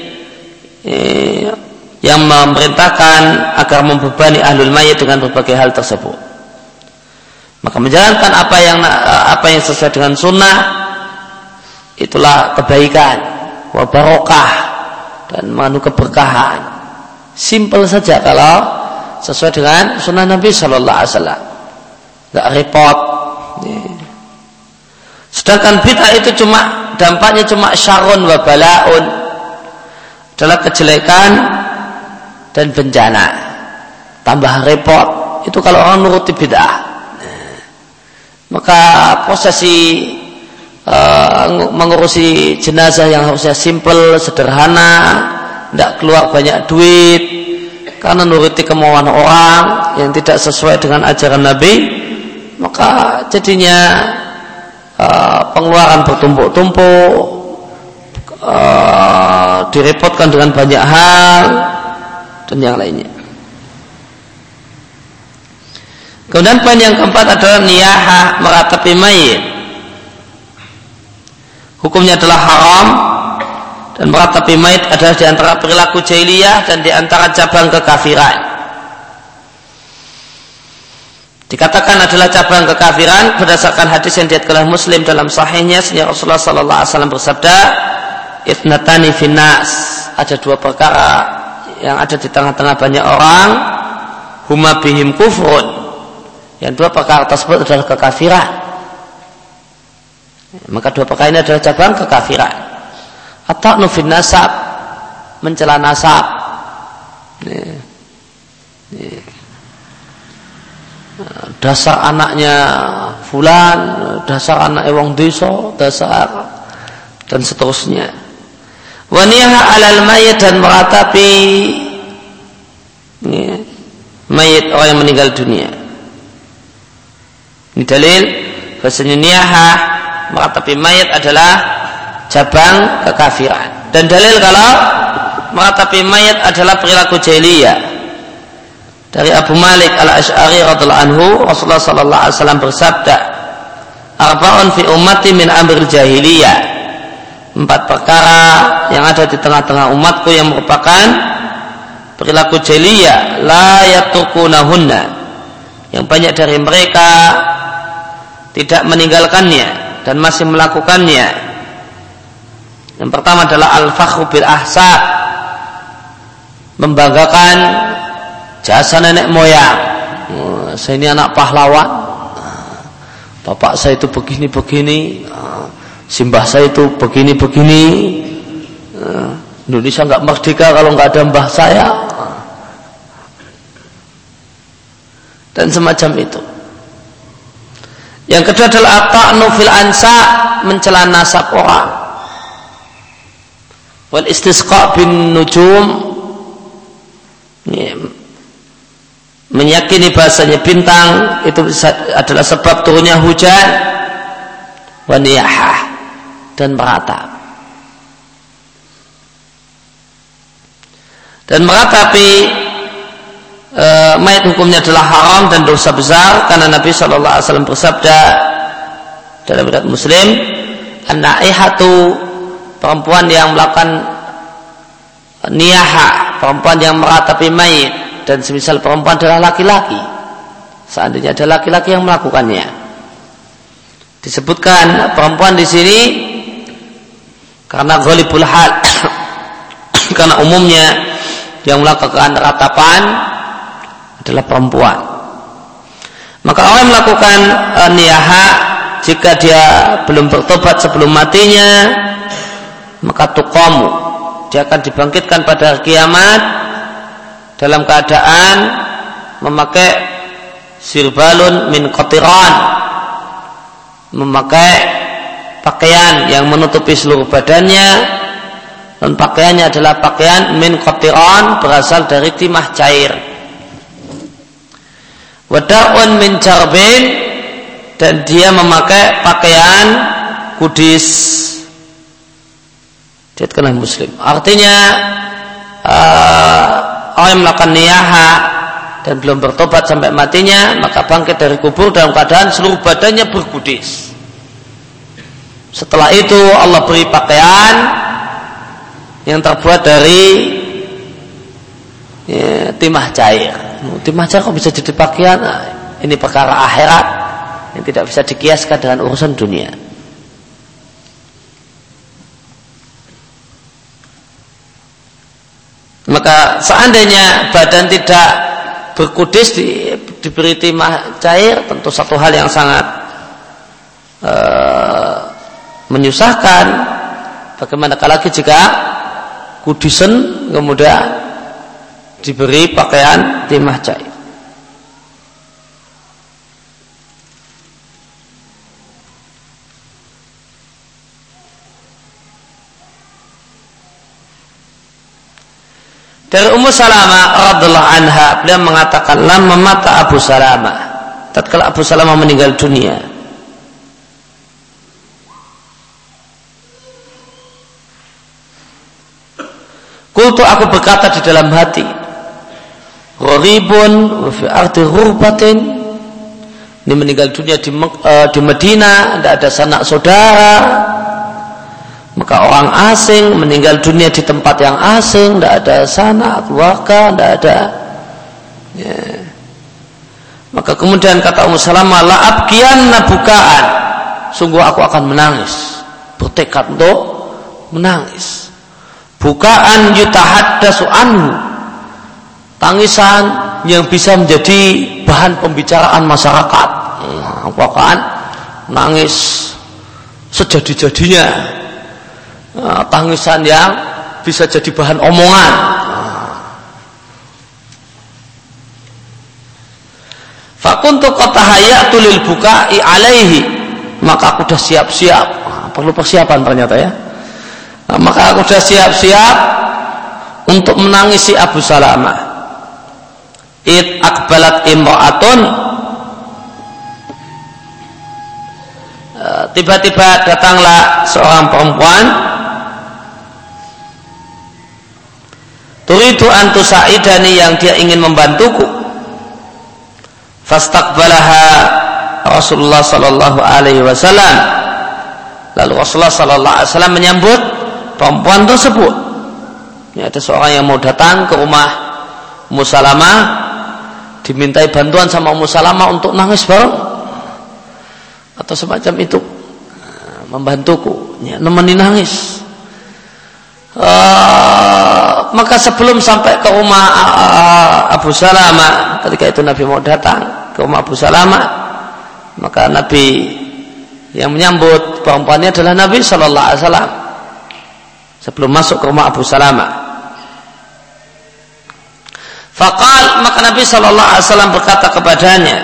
Speaker 1: yang memerintahkan agar membebani ahlul mayyit dengan berbagai hal tersebut. Maka menjalankan apa yang sesuai dengan sunnah, itulah kebaikan, wa barokah, dan mengandung keberkahan. Simpel saja kalau sesuai dengan sunnah Nabi Sallallahu Alaihi Wasallam, nggak repot. Sedangkan bid'ah itu cuma dampaknya cuma syarrun wa balaun, adalah kejelekan dan bencana, tambah repot. Itu kalau orang nuruti bid'ah. Maka prosesi mengurusi jenazah yang harusnya simpel, sederhana, tidak keluar banyak duit, karena nuruti kemauan orang yang tidak sesuai dengan ajaran Nabi, maka jadinya pengeluaran bertumpuk-tumpuk, direpotkan dengan banyak hal dan yang lainnya. Kemudian poin yang keempat adalah niyahah, meratapi mayit. Hukumnya adalah haram, dan meratapi mayit adalah di antara perilaku jahiliyah dan di antara cabang kekafiran. Dikatakan adalah cabang kekafiran berdasarkan hadis yang diriwayatkan oleh Muslim dalam sahihnya, sehingga Rasulullah sallallahu alaihi wasallam bersabda, "Ithnatani finnas." Ada dua perkara yang ada di tengah-tengah banyak orang, huma bihim kufrun. Yang dua perkara tersebut adalah kekafiran. Maka dua perkara ini adalah cabang kekafiran. At-ta'nu fin nasab, mencela nasab. Dasar anaknya fulan, dasar anak wong desa, dasar, dan seterusnya. Wa niyaha 'alal mayyit, dan meratapi mayit orang yang meninggal dunia. Ini dalil bahasanya niyaha, meratapi mayit adalah cabang kekafiran. Dan dalil kalau meratapi mayit adalah perilaku jahiliyah. Dari Abu Malik Al-Asy'ari radhiyallahu anhu, Rasulullah sallallahu alaihi wasallam bersabda, "Arba'un fi ummati min amril jahiliyah." 4 perkara yang ada di tengah-tengah umatku yang merupakan perilaku jahiliyah, la yatukunahunna, yang banyak dari mereka tidak meninggalkannya dan masih melakukannya. Yang pertama adalah al-fakhru bil ahsab, membanggakan jasa nenek moyang. Saya ini anak pahlawan, bapak saya itu begini-begini, simbah saya itu begini-begini. Indonesia nggak merdeka kalau nggak ada mbah saya, dan semacam itu. Yang kedua adalah at-ta'nu fil ansa, mencela nasab orang. Wal istisqa bin nujum, meyakini bahasanya bintang itu adalah sebab turunnya hujan. Wa niyahah, dan meratap. Dan meratapi mayat hukumnya adalah haram dan dosa besar, karena Nabi sallallahu alaihi wasallam bersabda dalam riwayat Muslim, an-naihatu, perempuan yang melakukan niyaha, perempuan yang meratapi mayit, dan semisal perempuan adalah laki-laki, seandainya ada laki-laki yang melakukannya. Disebutkan perempuan di sini karena ghalibul hal, karena umumnya yang melakukan ratapan adalah perempuan. Maka orang yang melakukan niyaha, jika dia belum bertobat sebelum matinya, maka tuqamu, dia akan dibangkitkan pada hari kiamat dalam keadaan memakai sirbalun min qatiran, memakai pakaian yang menutupi seluruh badannya, dan pakaiannya adalah pakaian min qatiran, berasal dari timah cair. Wada'un min jarbin, dan dia memakai pakaian kudis. Dikatakan Muslim. Artinya orang yang melakukan niyaha dan belum bertobat sampai matinya, maka bangkit dari kubur dalam keadaan seluruh badannya berkudis. Setelah itu Allah beri pakaian yang terbuat dari timah cair. Timah cair kok bisa jadi pakaian? Nah, ini perkara akhirat yang tidak bisa dikiaskan dengan urusan dunia. Maka seandainya badan tidak berkudis, diberi timah cair, tentu satu hal yang sangat menyusahkan. Bagaimana lagi jika kudisen kemudian diberi pakaian timah cair. Dari Ummu Salamah radhiyallahu anha, beliau mengatakan, lamma mata Abu Salamah, tatkala Abu Salamah meninggal dunia, qultu, aku berkata di dalam hati, gharibun wa fi ardi ghurbatin Ini meninggal dunia di Madinah, tidak ada sanak saudara. Maka orang asing meninggal dunia di tempat yang asing, tidak ada sanak keluarga, tidak ada. Ya. Maka kemudian kata Ummu Salamah, la abkiyanna bukaan, sungguh aku akan menangis, bertekad untuk menangis. Bukaan yutahaddatsu anhu, tangisan yang bisa menjadi bahan pembicaraan masyarakat. Aku akan menangis sejadi-jadinya, tangisan yang bisa jadi bahan omongan. Fakuntu qatahayatu lil bukai alaihi, maka aku sudah siap-siap. Perlu persiapan ternyata ya. Maka aku sudah siap-siap untuk menangisi Abu Salamah. Id akbalat imra'atun, tiba-tiba datanglah seorang perempuan, turidu an tusaidani, yang dia ingin membantuku. Fastaqbalaha Rasulullah sallallahu alaihi wasallam, lalu Rasulullah sallallahu alaihi wasallam menyambut perempuan tersebut. Ini ada seorang yang mau datang ke rumah Ummu Salamah, dimintai bantuan sama Ummu Salamah untuk nangis bareng atau semacam itu, membantuku, ya, nemeni nangis. Maka sebelum sampai ke rumah Abu Salamah, ketika itu Nabi mau datang ke rumah Abu Salamah, maka Nabi yang menyambut perempuannya adalah Nabi Sallallahu Alaihi Wasallam sebelum masuk ke rumah Abu Salamah. Faqal, maka Nabi Sallallahu Alaihi Wasallam berkata kepadanya,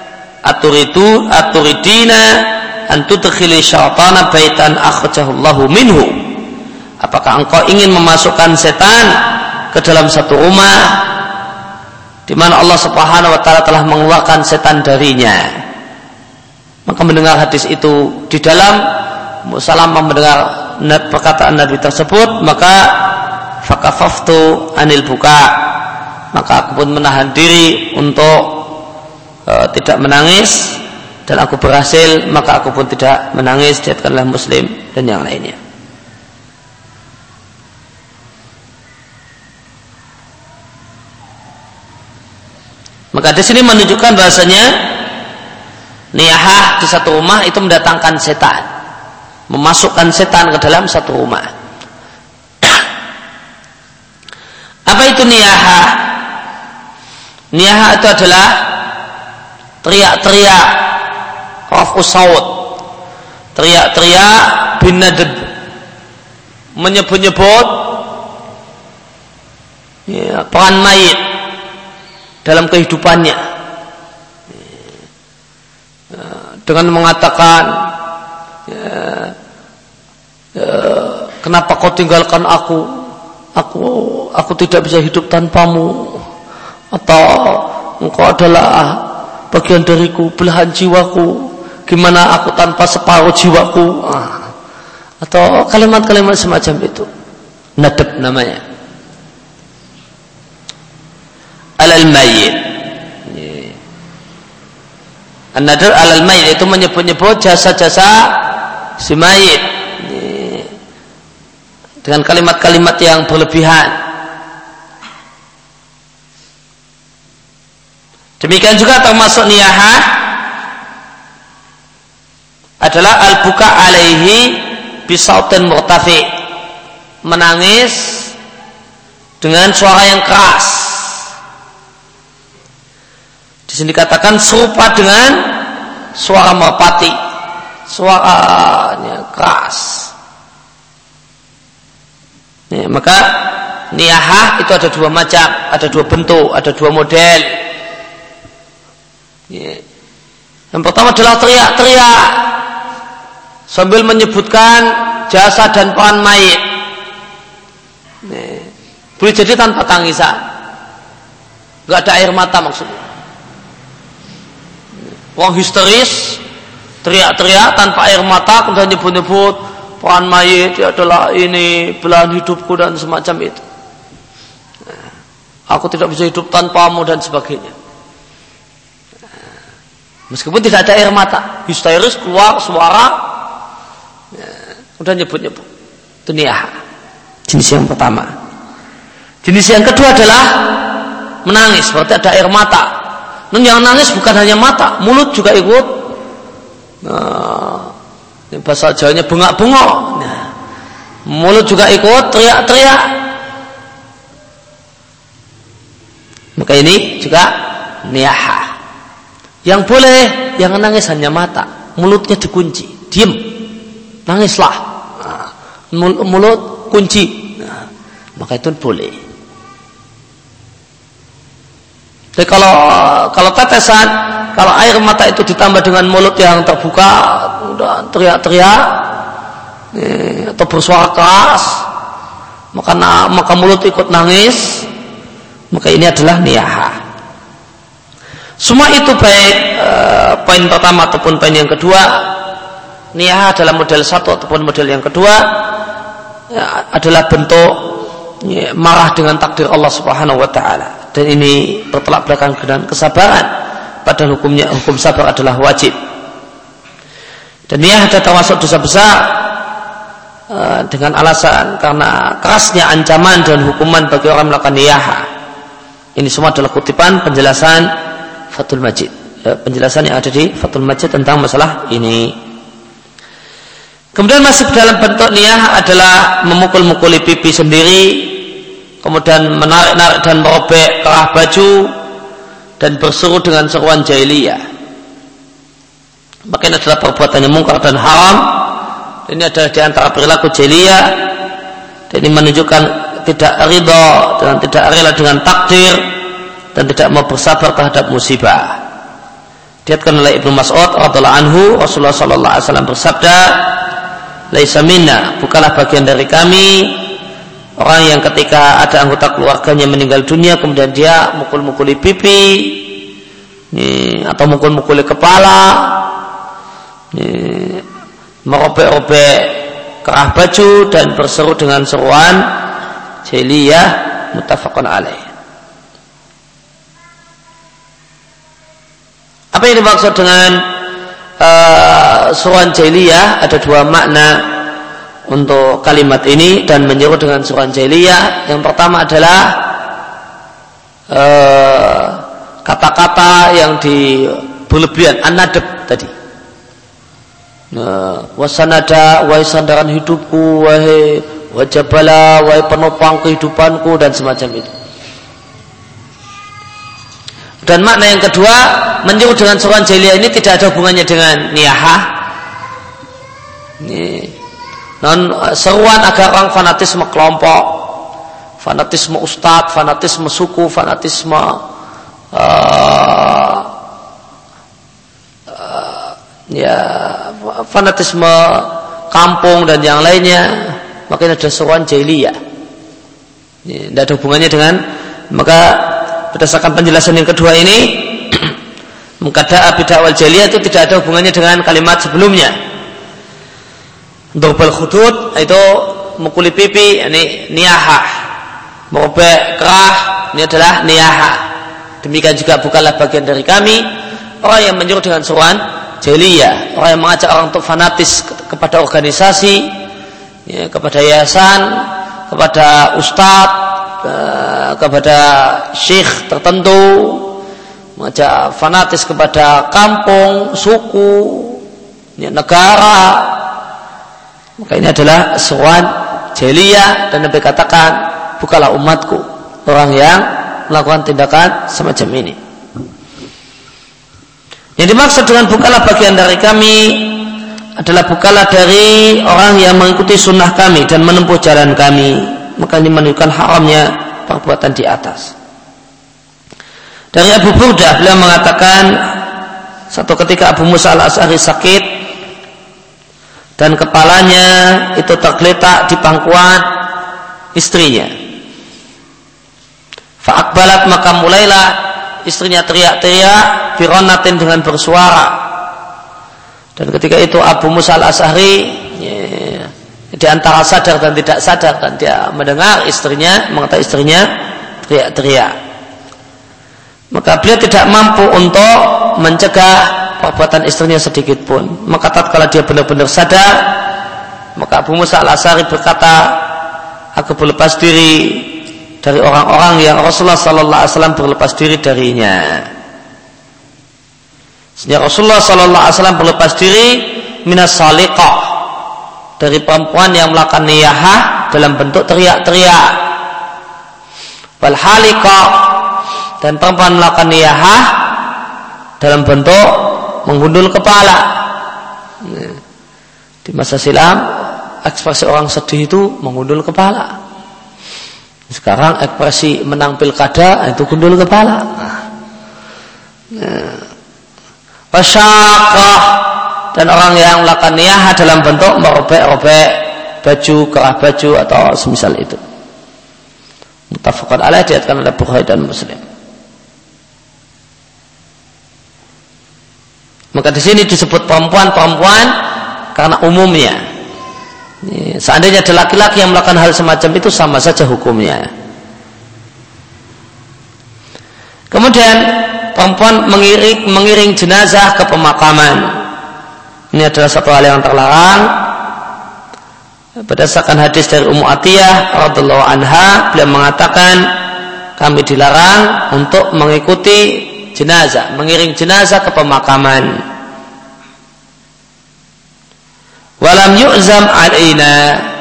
Speaker 1: aturidina an tudkhili syaitana baitan akhrajahullahu minhu, apakah engkau ingin memasukkan setan ke dalam satu rumah di mana Allah Subhanahu wa taala telah mengeluarkan setan darinya? Maka mendengar hadis itu di dalam Ummu Salamah mendengar perkataan Nabi tersebut, maka fakafaftu anil buka, maka aku pun menahan diri untuk tidak menangis, dan aku berhasil, maka aku pun tidak menangis. Diriwayatkanlah Muslim dan yang lainnya. Maka di sini menunjukkan bahasanya niyahah di satu rumah itu mendatangkan setan, memasukkan setan ke dalam satu rumah. Apa itu niyahah? Niyahah itu adalah teriak-teriak, raf'u saut, teriak-teriak bin nadab, menyebut-nyebut ya, peran mayit dalam kehidupannya, dengan mengatakan kenapa kau tinggalkan aku tidak bisa hidup tanpamu, atau engkau adalah bagian dariku, belahan jiwaku, gimana aku tanpa separuh jiwaku, atau kalimat-kalimat semacam itu. Nadab namanya. Alal mayyit, an-nadr alal mayyit itu menyebut-nyebut jasa-jasa si mayit dengan kalimat-kalimat yang berlebihan. Demikian juga termasuk niyahah adalah al-buka alaihi bisautin murtafi, menangis dengan suara yang keras. Di sini dikatakan serupa dengan suara merpati, suaranya keras. Ya, maka niyahah itu ada dua macam, ada dua bentuk, ada dua model. Ya. Yang pertama adalah teriak-teriak sambil menyebutkan jasa dan peran mayit. Ya. Boleh jadi tanpa tangisan, nggak ada air mata maksudnya. Orang histeris, teriak-teriak tanpa air mata, kemudian nyebut-nyebut peran mayit, dia adalah ini belahan hidupku dan semacam itu. Aku tidak bisa hidup tanpamu dan sebagainya. Meskipun tidak ada air mata, histeris keluar suara, udah nyebut-nyebut. Itu niyaha. Jenis yang pertama. Jenis yang kedua adalah menangis, berarti ada air mata. Dan yang nangis bukan hanya mata, mulut juga ikut. Nah, ini bahasa Jawanya bengak-bengok. Nah, mulut juga ikut teriak-teriak. Maka ini juga niyaha. Yang boleh, yang nangis hanya mata, mulutnya dikunci, diam, nangislah, mulut kunci, maka itu boleh. Jadi kalau tetesan, kalau air mata itu ditambah dengan mulut yang terbuka, udah teriak-teriak atau bersuara keras, maka mulut ikut nangis, maka ini adalah niyaha. Semua itu baik poin pertama ataupun poin yang kedua, niyaha dalam model satu ataupun model yang kedua adalah bentuk marah dengan takdir Allah Subhanahu wa taala, dan ini bertolak belakang dengan kesabaran, padahal hukum sabar adalah wajib. Dan niyaha termasuk dosa besar dengan alasan karena kerasnya ancaman dan hukuman bagi orang melakukan niyaha. Ini semua adalah kutipan penjelasan Fathul Majid, penjelasan yang ada di Fathul Majid tentang masalah ini. Kemudian masih dalam bentuk niyah adalah memukul-mukuli pipi sendiri, kemudian menarik-narik dan merobek kerah baju, dan berseru dengan seruan jahiliyah. Maka ini adalah perbuatan yang mungkar dan haram. Ini adalah di antara perilaku jahiliyah, dan ini menunjukkan tidak ridha dan tidak rela dengan takdir, dan tidak mau bersabar terhadap musibah. Diriwayatkan oleh Ibnu Mas'ud radhiyallahu anhu, Rasulullah sallallahu alaihi wasallam bersabda, "Laisa minna, bukanlah bagian dari kami orang yang ketika ada anggota keluarganya meninggal dunia kemudian dia mukul-mukuli pipi, atau mukul-mukuli kepala, merobek-robek kerah baju dan berseru dengan seruan jahiliyah." Muttafaqun alaih. Apa yang dimaksud dengan seruan jahiliyah? Ada dua makna untuk kalimat ini dan menyeru dengan seruan jahiliyah. Yang pertama adalah kata-kata yang berlebihan, an-nadab tadi. Wasanada, wahai sandaran hidupku, wahai wajabala, wahai penopang kehidupanku, dan semacam itu. Dan makna yang kedua, menyeru dengan seruan jahiliyah ini tidak ada hubungannya dengan niyahah. Seruan agar orang fanatisme kelompok, fanatisme ustadz, fanatisme suku, fanatisme fanatisme kampung dan yang lainnya, maka ini ada seruan jahiliyah. Tidak ada hubungannya dengan, maka berdasarkan penjelasan yang kedua ini, mengkada bid'ah jahiliyah itu tidak ada hubungannya dengan kalimat sebelumnya. Darbul hudud itu mukuli pipi, ini niyahah. Merobek kerah, ini adalah niyahah. Demikian juga bukanlah bagian dari kami orang yang menyuruh dengan seruan jahiliyah, orang yang mengajak orang untuk fanatis kepada organisasi, kepada yayasan, kepada ustadz, kepada syekh tertentu, mengajak fanatis kepada kampung, suku, negara. Maka ini adalah seruan jahiliyah, dan Nabi katakan, bukalah umatku orang yang melakukan tindakan semacam ini. Yang dimaksud dengan bukalah bagian dari kami adalah bukalah dari orang yang mengikuti sunnah kami dan menempuh jalan kami. Maka ini menunjukkan haramnya perbuatan di atas. Dari Abu Burdah, beliau mengatakan, satu ketika Abu Musa al-Asy'ari sakit dan kepalanya itu tergeletak di pangkuan istrinya. Fa'akbalat, maka mulailah istrinya teriak-teriak bironatin dengan bersuara. Dan ketika itu Abu Musa al-Asy'ari di antara sadar dan tidak sadar, dan dia mendengar istrinya, mengatakan istrinya teriak-teriak. Maka beliau tidak mampu untuk mencegah perbuatan istrinya sedikit pun. Maka tatkala dia benar-benar sadar, maka Abu Musa al-Asy'ari berkata, aku berlepas diri dari orang-orang yang Rasulullah sallallahu alaihi wasallam berlepas diri darinya. Sehingga Rasulullah sallallahu alaihi wasallam berlepas diri minas saliqah, dari perempuan yang melakukan niyahah dalam bentuk teriak-teriak. Wal haliqah, dan perempuan melakukan niyahah dalam bentuk menggundul kepala. Di masa silam ekspresi orang sedih itu menggundul kepala. Sekarang ekspresi menang pilkada itu gundul kepala. Wasyaqah, dan orang yang melakukan niyahah dalam bentuk merobek-robek baju, kerah baju atau semisal itu. Muttafaqun alaih, diriwayatkan oleh Bukhari dan Muslim. Maka di sini disebut perempuan-perempuan karena umumnya. Seandainya ada laki-laki yang melakukan hal semacam itu sama saja hukumnya. Kemudian perempuan mengiring jenazah ke pemakaman. Ini adalah satu hal yang terlarang. Berdasarkan hadis dari Ummu Atiyah radhiyallahu anha, beliau mengatakan kami dilarang untuk mengikuti jenazah, mengiring jenazah ke pemakaman. Walam yu'zam alaina,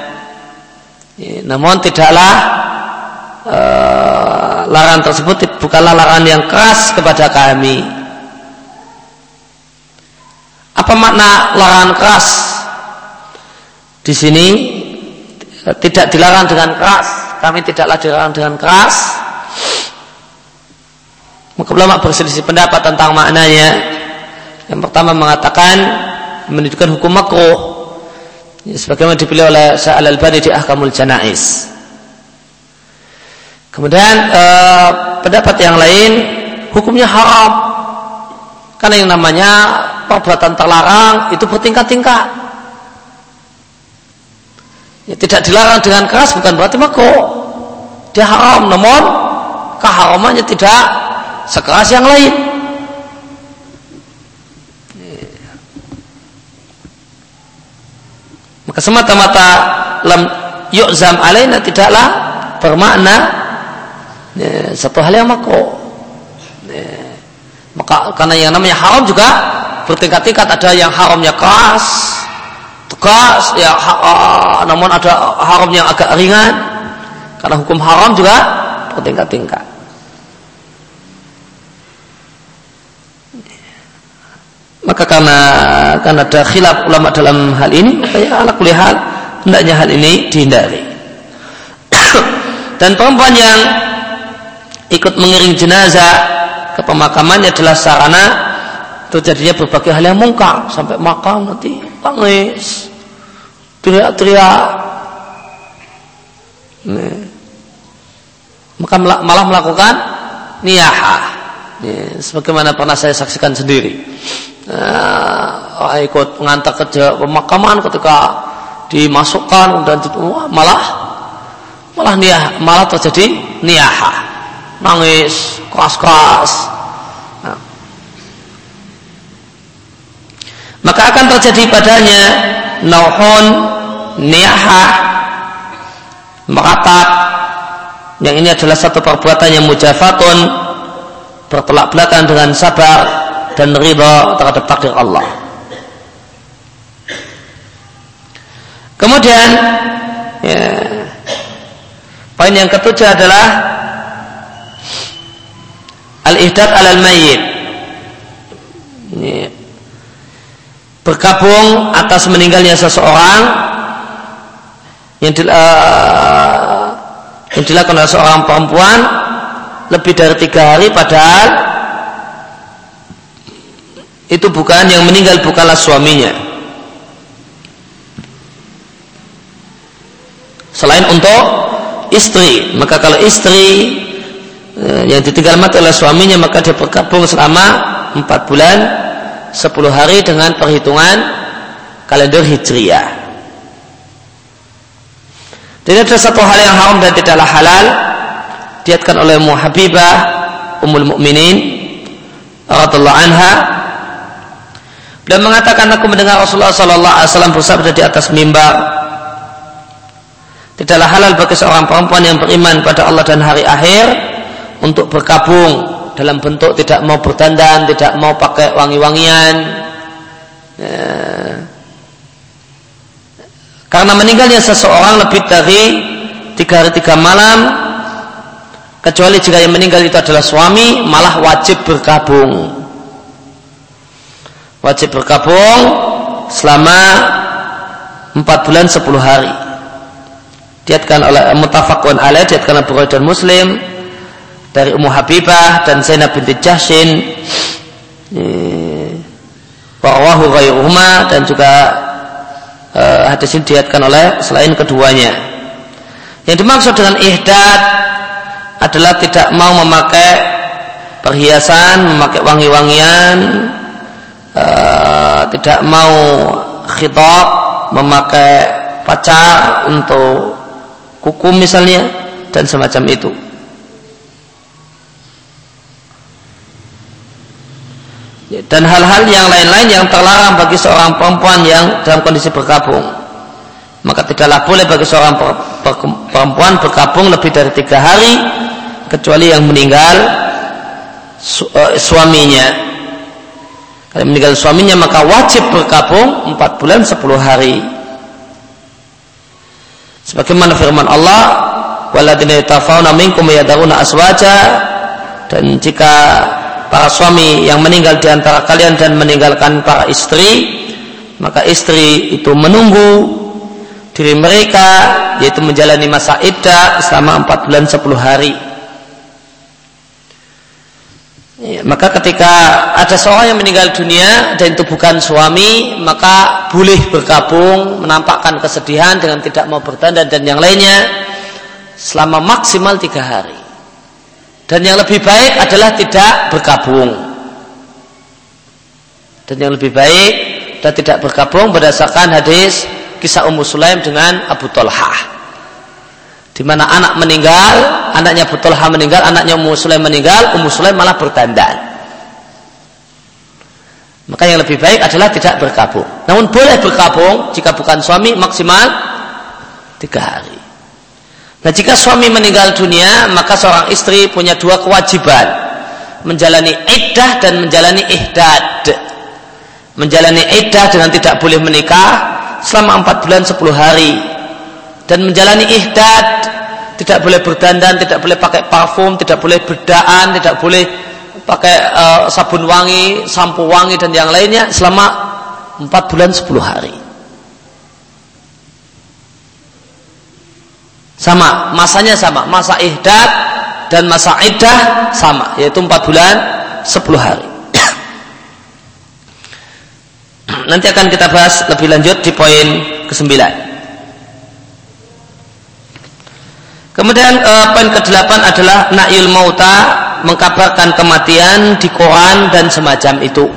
Speaker 1: namun tidaklah larangan tersebut bukanlah larangan yang keras kepada kami. Apa makna larangan keras? Di sini tidak dilarang dengan keras. Kami tidaklah dilarang dengan keras. Maka ulama berselisih pendapat tentang maknanya. Yang pertama mengatakan menunjukkan hukum makruh, sebagaimana dipilih oleh Syekh Al-Albani di Ahkamul Janaiz. Kemudian pendapat yang lain hukumnya haram, karena yang namanya perbuatan terlarang itu bertingkat-tingkat. Ya, tidak dilarang dengan keras bukan berarti makruh, dia haram, namun keharamannya tidak sekeras yang lain. Maka semata-mata lam yu'zam alaina tidaklah bermakna satu hal yang makruh. Maka karena yang namanya haram juga bertingkat-tingkat, ada yang haramnya keras, tegas, ya, namun ada haram yang agak ringan. Karena hukum haram juga bertingkat-tingkat. Maka karena ada khilaf ulama dalam hal ini, maka ya ala kulli hal hendaknya hal ini dihindari. Dan perempuan yang ikut mengiring jenazah ke pemakamannya adalah sarana terjadinya berbagai hal yang mungkar, sampai makam nanti tangis, teriak-teriak, maka malah melakukan niyahah, sebagaimana pernah saya saksikan sendiri. Ikut mengantar ke pemakaman, ketika dimasukkan dan malah terjadi niyahah, nangis keras-keras. Maka akan terjadi padanya nauhun niyahah, merapat, yang ini adalah satu perbuatan yang mujafatun, bertolak belakang dengan sabar dan ridha terhadap takdir Allah. Kemudian poin yang ketujuh adalah al-ihdad alal mayyit, berkabung atas meninggalnya seseorang yang dilakukan oleh seorang perempuan lebih dari 3 hari, padahal itu bukan yang meninggal, bukanlah suaminya. Selain untuk istri, maka kalau istri yang ditinggal mati oleh suaminya, maka dia berkabung selama 4 bulan 10 hari dengan perhitungan kalender hijriyah. Jadi ada satu hal yang haram dan tidaklah halal, diatkan oleh Habibah Ummul Mukminin radhiyallahu anha, Beliau mengatakan, aku mendengar Rasulullah sallallahu alaihi wasallam bersabda di atas mimbar, tidaklah halal bagi seorang perempuan yang beriman pada Allah dan hari akhir untuk berkabung dalam bentuk tidak mau berdandan, tidak mau pakai wangi-wangian. Karena meninggalnya seseorang lebih dari 3 hari 3 malam, kecuali jika yang meninggal itu adalah suami, malah wajib berkabung. Wajib berkabung selama 4 bulan 10 hari. Diatkan oleh muttafaqun alaih, diatkan oleh Bukhari dan Muslim dari Ummu Habibah dan Zainab binti Jahsyin, rawahu ghairuhuma, dan juga hadis ini diatkan oleh selain keduanya. Yang dimaksud dengan ihdad adalah tidak mau memakai perhiasan, memakai wangi-wangian, tidak mau khitab, memakai pacar untuk kuku misalnya, dan semacam itu. Dan hal-hal yang lain-lain yang terlarang bagi seorang perempuan yang dalam kondisi berkabung. Maka tidaklah boleh bagi seorang perempuan berkabung lebih dari 3 hari, kecuali yang meninggal suaminya. Kalau meninggal suaminya maka wajib berkabung 4 bulan 10 hari. Sebagaimana firman Allah, walladzina yatawaffawna minkum yadharuna azwaja, dan jika para suami yang meninggal di antara kalian dan meninggalkan para istri, maka istri itu menunggu diri mereka, yaitu menjalani masa iddah selama 4 bulan 10 hari. Maka ketika ada seorang yang meninggal dunia dan itu bukan suami, maka boleh berkabung, menampakkan kesedihan dengan tidak mau berdandan dan yang lainnya selama maksimal 3 hari. Dan yang lebih baik adalah tidak berkabung. Dan yang lebih baik adalah tidak berkabung berdasarkan hadis kisah Ummu Sulaim dengan Abu Thalhah, di mana anak meninggal, anaknya Abu Thalhah meninggal, anaknya Ummu Sulaim meninggal, Ummu Sulaim malah berdandan. Maka yang lebih baik adalah tidak berkabung. Namun boleh berkabung jika bukan suami maksimal 3 hari. Nah, jika suami meninggal dunia, maka seorang istri punya 2 kewajiban: menjalani iddah dan menjalani ihdad. Menjalani iddah dengan tidak boleh menikah selama 4 bulan 10 hari, dan menjalani ihdad tidak boleh berdandan, tidak boleh pakai parfum, tidak boleh bedaan, tidak boleh pakai sabun wangi, sampo wangi dan yang lainnya selama 4 bulan 10 hari. Sama, masanya sama, masa ihdad dan masa iddah sama, yaitu 4 bulan 10 hari. Nanti akan kita bahas lebih lanjut di poin ke-9. Kemudian poin ke-8 adalah na'yul mauta, mengkabarkan kematian di Quran dan semacam itu.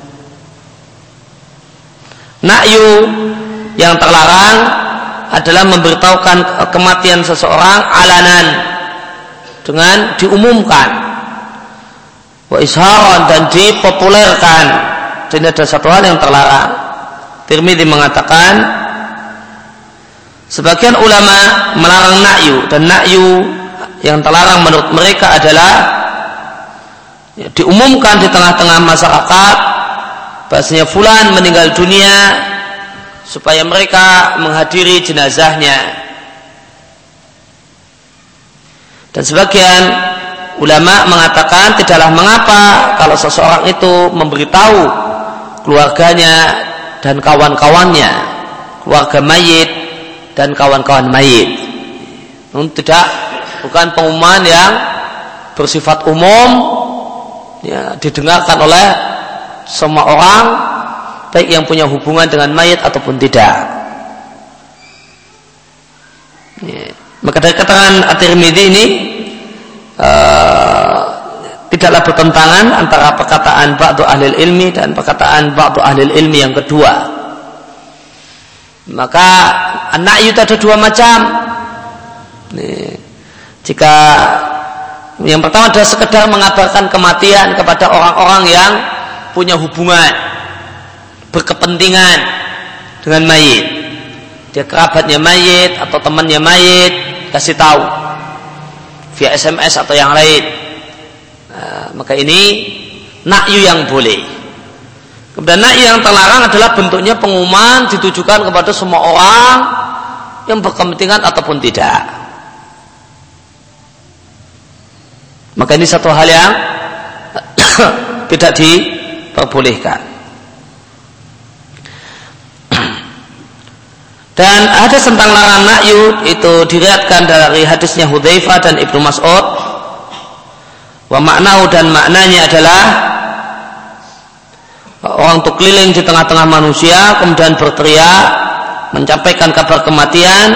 Speaker 1: Na'yu yang terlarang adalah memberitahukan kematian seseorang alanan, dengan diumumkan, wa isharan, dan dipopulerkan. Ini ada satu hal yang terlarang. Tirmidzi mengatakan sebagian ulama melarang na'yu, dan na'yu yang terlarang menurut mereka adalah diumumkan di tengah-tengah masyarakat bahasanya fulan meninggal dunia, supaya mereka menghadiri jenazahnya. Dan sebagian ulama mengatakan tidaklah mengapa kalau seseorang itu memberitahu keluarganya dan kawan-kawannya, keluarga mayit dan kawan-kawan mayit. Bukan pengumuman yang bersifat umum, ya, didengarkan oleh semua orang, baik yang punya hubungan dengan mayit ataupun tidak. Ya. Maka dari keterangan At-Tirmidzi ini tidaklah bertentangan antara perkataan ba'du ahli ilmi dan perkataan ba'du ahli ilmi yang kedua. Maka an-na'yu itu ada 2 macam. Jika yang pertama adalah sekedar mengabarkan kematian kepada orang-orang yang punya hubungan, berkepentingan dengan mayit. Dia kerabatnya mayit atau temannya mayit, kasih tahu via SMS atau yang lain. Maka ini na'yu yang boleh. Kemudian na'yu yang terlarang adalah bentuknya pengumuman ditujukan kepada semua orang yang berkepentingan ataupun tidak. Maka ini satu hal yang tidak diperbolehkan. Dan hadis tentang larangan na'yu itu diriwayatkan dari hadisnya Hudzaifah dan Ibnu Mas'ud. Wa maknahu, dan maknanya adalah orang itu keliling di tengah-tengah manusia kemudian berteriak menyampaikan kabar kematian.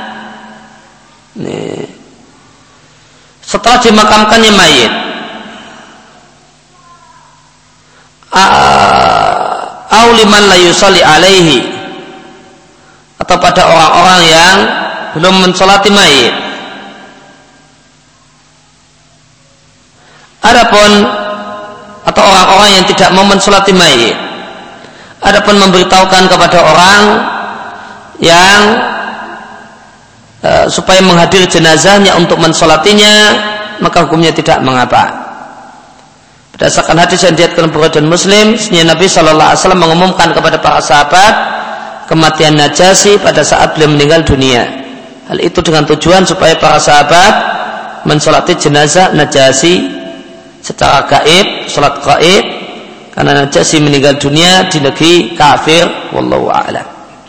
Speaker 1: Setelah dimakamkannya mayit, au liman la yusalli alaihi, atau pada orang-orang yang belum mensolati mayit. Adapun atau orang-orang yang tidak mau mensolati mayit, adapun memberitahukan kepada orang yang supaya menghadiri jenazahnya untuk mensolatinya, maka hukumnya tidak mengapa. Berdasarkan hadis yang diriwayatkan Bukhari dan Muslim, Nabi sallallahu alaihi wasallam mengumumkan kepada para sahabat kematian Najasyi pada saat beliau meninggal dunia. Hal itu dengan tujuan supaya para sahabat mensolati jenazah Najasyi secara gaib, salat gaib, karena Najasyi meninggal dunia di negeri kafir, wallahu a'lam.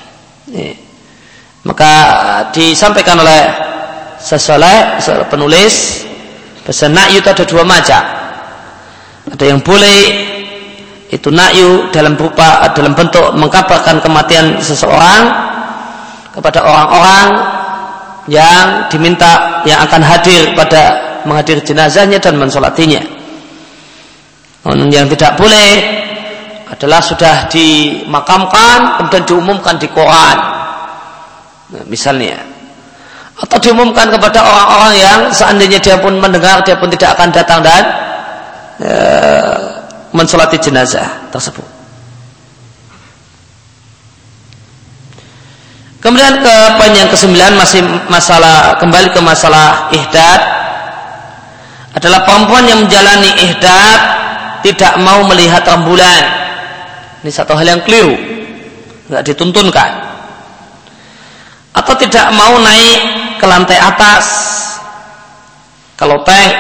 Speaker 1: Maka disampaikan oleh seorang penulis bahasa na'yu itu ada dua macam. Ada yang boleh itu na'yu dalam bentuk mengkabarkan kematian seseorang kepada orang-orang yang diminta, yang akan hadir pada menghadiri jenazahnya dan mensolatinya. Yang tidak boleh adalah sudah dimakamkan kemudian diumumkan di Quran. Nah, misalnya, atau diumumkan kepada orang-orang yang seandainya dia pun mendengar, dia pun tidak akan datang dan mensolati jenazah tersebut. Kemudian ke poin yang ke-9, masih kembali ke masalah ihdad, adalah perempuan yang menjalani ihdad tidak mau melihat rembulan. Ini satu hal yang keliru, nggak dituntunkan. Atau tidak mau naik ke lantai atas, ke loteng.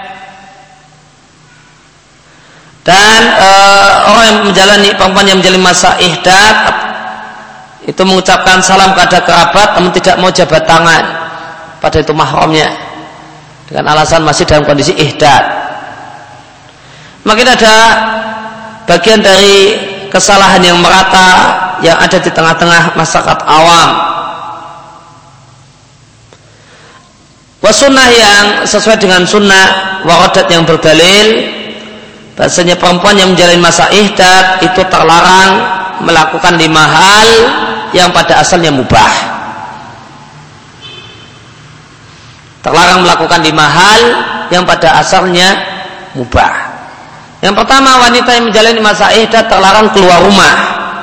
Speaker 1: Dan orang yang perempuan yang menjalani masa ihdad itu mengucapkan salam kepada kerabat namun tidak mau jabat tangan pada itu mahramnya dengan alasan masih dalam kondisi ihdad. Maka ada bagian dari kesalahan yang merata yang ada di tengah-tengah masyarakat awam. Sunnah yang sesuai dengan sunnah waradat yang berdalil bahasanya perempuan yang menjalani masa ihdad itu terlarang melakukan 5 hal yang pada asalnya mubah. Terlarang melakukan 5 hal yang pada asalnya mubah. Yang pertama, wanita yang menjalani masa ihdad terlarang keluar rumah.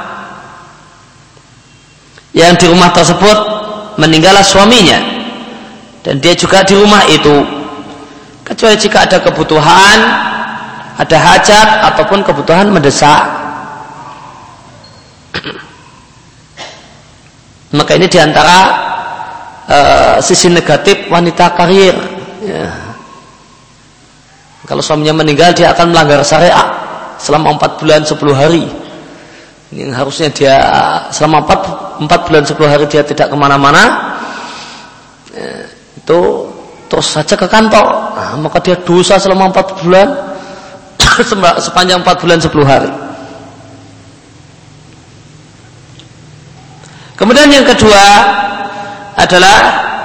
Speaker 1: Yang di rumah tersebut meninggallah suaminya. Dan dia juga di rumah itu, kecuali jika ada kebutuhan, ada hajat ataupun kebutuhan mendesak. Maka ini diantara sisi negatif wanita karir. Ya. Kalau suaminya meninggal, dia akan melanggar syariat selama 4 bulan 10 hari. Yang harusnya dia selama 4 bulan 10 hari dia tidak kemana-mana. Itu terus saja ke kantor, maka dia dosa selama 4 bulan sepanjang 4 bulan 10 hari. Kemudian yang kedua adalah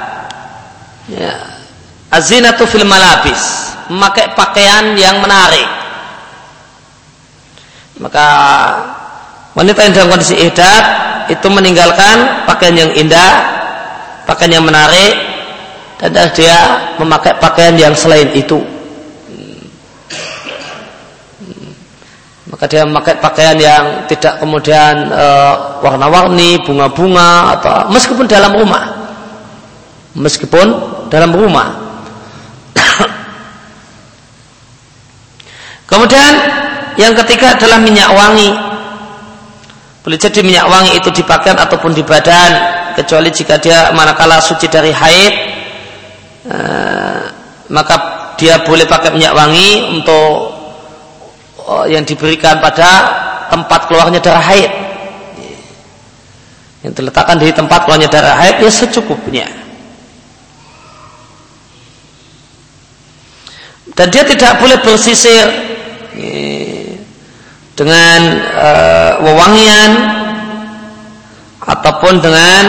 Speaker 1: az-zinatu fil malabis, memakai pakaian yang menarik. Maka wanita yang dalam kondisi ihdad itu meninggalkan pakaian yang indah, pakaian yang menarik, dan dia memakai pakaian yang selain itu.
Speaker 2: maka dia memakai pakaian yang tidak kemudian warna-warni, bunga-bunga, atau meskipun dalam rumah. Kemudian yang ketiga adalah minyak wangi. Boleh jadi minyak wangi itu di pakaian ataupun di badan, kecuali jika dia manakala suci dari haid, maka dia boleh pakai minyak wangi untuk yang diberikan pada tempat keluarnya darah haid, yang diletakkan di tempat keluarnya darah haid, ya secukupnya. Dan dia tidak boleh bersisir dengan wewangian ataupun dengan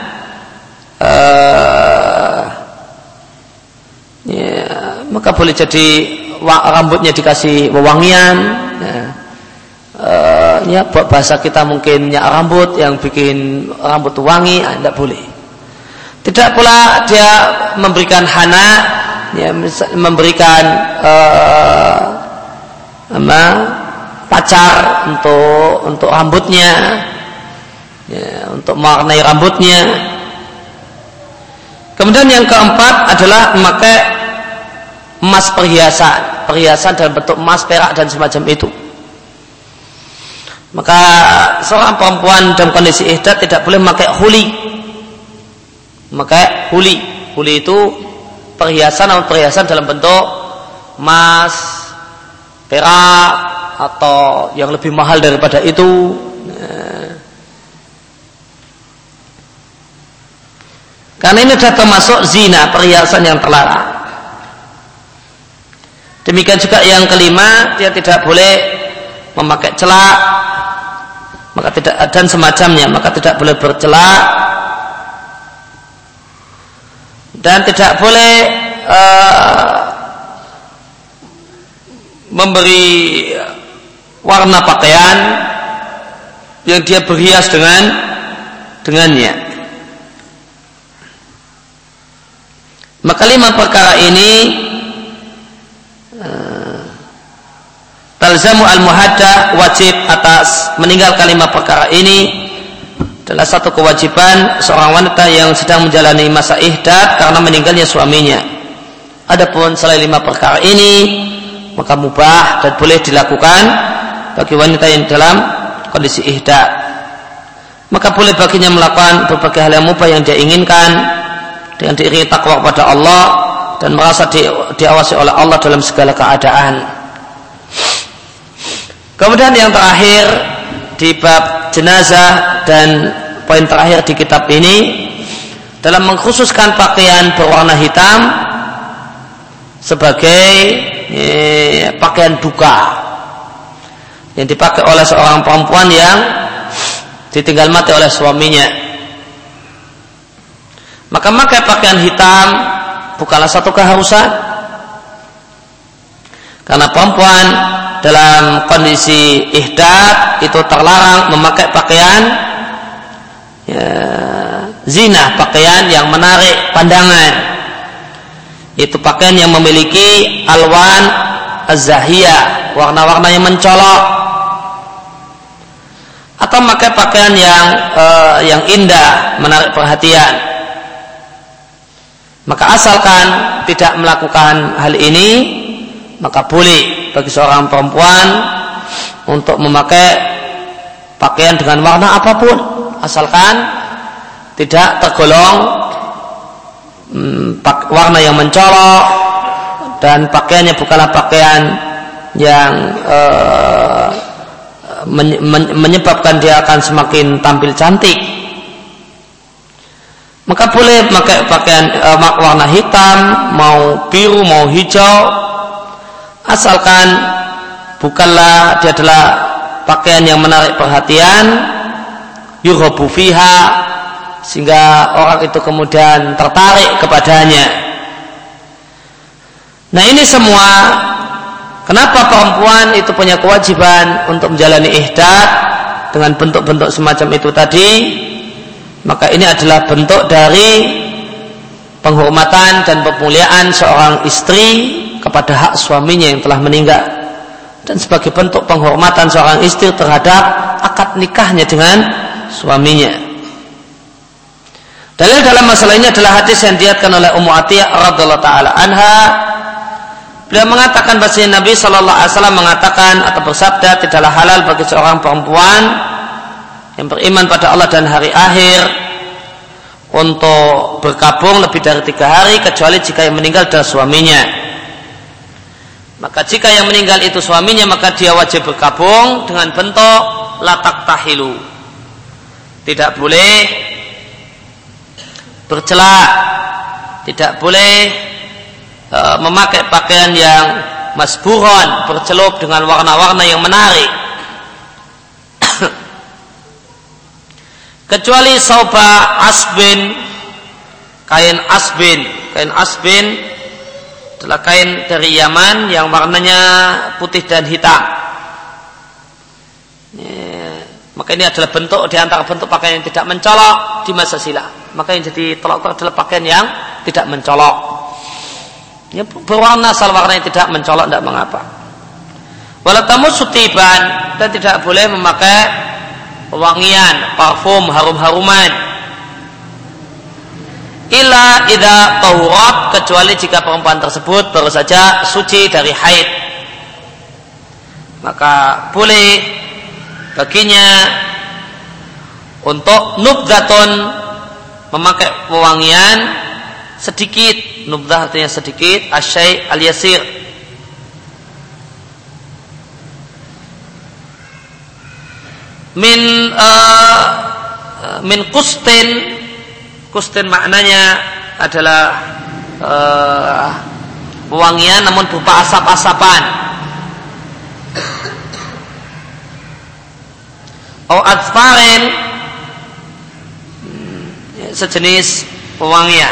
Speaker 2: maka boleh jadi rambutnya dikasih wewangian, bahasa kita mungkin minyak rambut yang bikin rambut wangi, tidak boleh. Tidak pula dia memberikan hana, memberikan pacar untuk rambutnya, untuk mewarnai rambutnya. Kemudian yang keempat adalah memakai emas, perhiasan dalam bentuk emas, perak dan semacam itu. Maka seorang perempuan dalam kondisi ihdad tidak boleh memakai huli. Huli itu perhiasan dalam bentuk emas, perak, atau yang lebih mahal daripada itu. Karena ini sudah termasuk zina, perhiasan yang terlarang. Demikian juga yang kelima, dia tidak boleh memakai celak, maka tidak, dan semacamnya, maka tidak boleh bercelak, dan tidak boleh memberi warna pakaian yang dia berhias dengannya. Maka 5 perkara ini talzamu al-muhaddah, wajib atas meninggalkan 5 perkara ini adalah satu kewajiban seorang wanita yang sedang menjalani masa ihdad karena meninggalnya suaminya. Adapun selain 5 perkara ini, maka mubah dan boleh dilakukan bagi wanita yang dalam kondisi ihdad. Maka boleh baginya melakukan berbagai hal yang mubah yang dia inginkan dengan diiringi takwa kepada Allah dan merasa diawasi oleh Allah dalam segala keadaan. Kemudian yang terakhir di bab jenazah dan poin terakhir di kitab ini dalam mengkhususkan pakaian berwarna hitam sebagai pakaian duka yang dipakai oleh seorang perempuan yang ditinggal mati oleh suaminya. Maka memakai pakaian hitam bukanlah satu keharusan, karena perempuan dalam kondisi ihdad itu terlarang memakai pakaian zina, pakaian yang menarik pandangan, itu pakaian yang memiliki alwan az-zahiyah, warna-warna yang mencolok, atau memakai pakaian yang indah, menarik perhatian. Maka asalkan tidak melakukan hal ini, maka boleh bagi seorang perempuan untuk memakai pakaian dengan warna apapun, asalkan tidak tergolong warna yang mencolok dan pakaiannya bukanlah pakaian yang menyebabkan dia akan semakin tampil cantik. Maka boleh memakai pakaian warna hitam, mau biru, mau hijau, asalkan bukanlah dia adalah pakaian yang menarik perhatian, yurhabu fiha, sehingga orang itu kemudian tertarik kepadanya. Nah, ini semua kenapa perempuan itu punya kewajiban untuk menjalani ihdad dengan bentuk-bentuk semacam itu tadi. Maka ini adalah bentuk dari penghormatan dan pemuliaan seorang istri kepada hak suaminya yang telah meninggal. dan sebagai bentuk penghormatan seorang istri terhadap akad nikahnya dengan suaminya. Dalil dalam masalah ini adalah hadis yang diriwayatkan oleh Ummu Atiyah radhiyallahu taala anha. Beliau mengatakan bahwa Nabi sallallahu alaihi wasallam mengatakan atau bersabda, tidaklah halal bagi seorang perempuan yang beriman pada Allah dan hari akhir untuk berkabung lebih dari 3 hari kecuali jika yang meninggal adalah suaminya. Maka jika yang meninggal itu suaminya, maka dia wajib berkabung dengan bentuk la taktahilu. Tidak boleh bercelak, tidak boleh memakai pakaian yang masburon, bercelup dengan warna-warna yang menarik. Kecuali sauba asbin, kain asbin. Kain asbin adalah kain dari Yaman yang warnanya putih dan hitam. Maka ini adalah bentuk di antara bentuk pakaian yang tidak mencolok di masa silam. Maka yang jadi tolak ukur adalah pakaian yang tidak mencolok. Ya, berwarna asal warna yang tidak mencolok tidak mengapa. Walatamu sutiban, dan tidak boleh memakai wangian, parfum, harum-haruman. Illa idza tahurat, kecuali jika perempuan tersebut baru saja suci dari haid. Maka boleh baginya untuk nubdatun, memakai pewangian sedikit. Nubdah artinya sedikit, asyai al-yasir. Min kustin. Kustin maknanya adalah pewangian namun berupa asap-asapan. Atau adfarin, sejenis pewangian.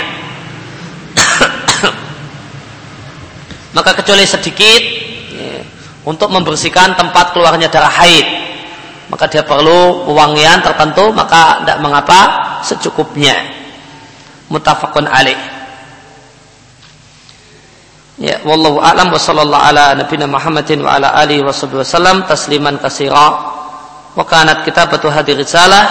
Speaker 2: Maka kecuali sedikit untuk membersihkan tempat keluarnya darah haid, maka dia perlu pewangian tertentu, maka tidak mengapa, secukupnya. Muttafaqun alaih. Ya, wallahu a'lam wa sallallahu ala nabiyina Muhammadin wa ala alihi wasallam tasliman katsira. Wa kanat kitabatu hadhihi risalah.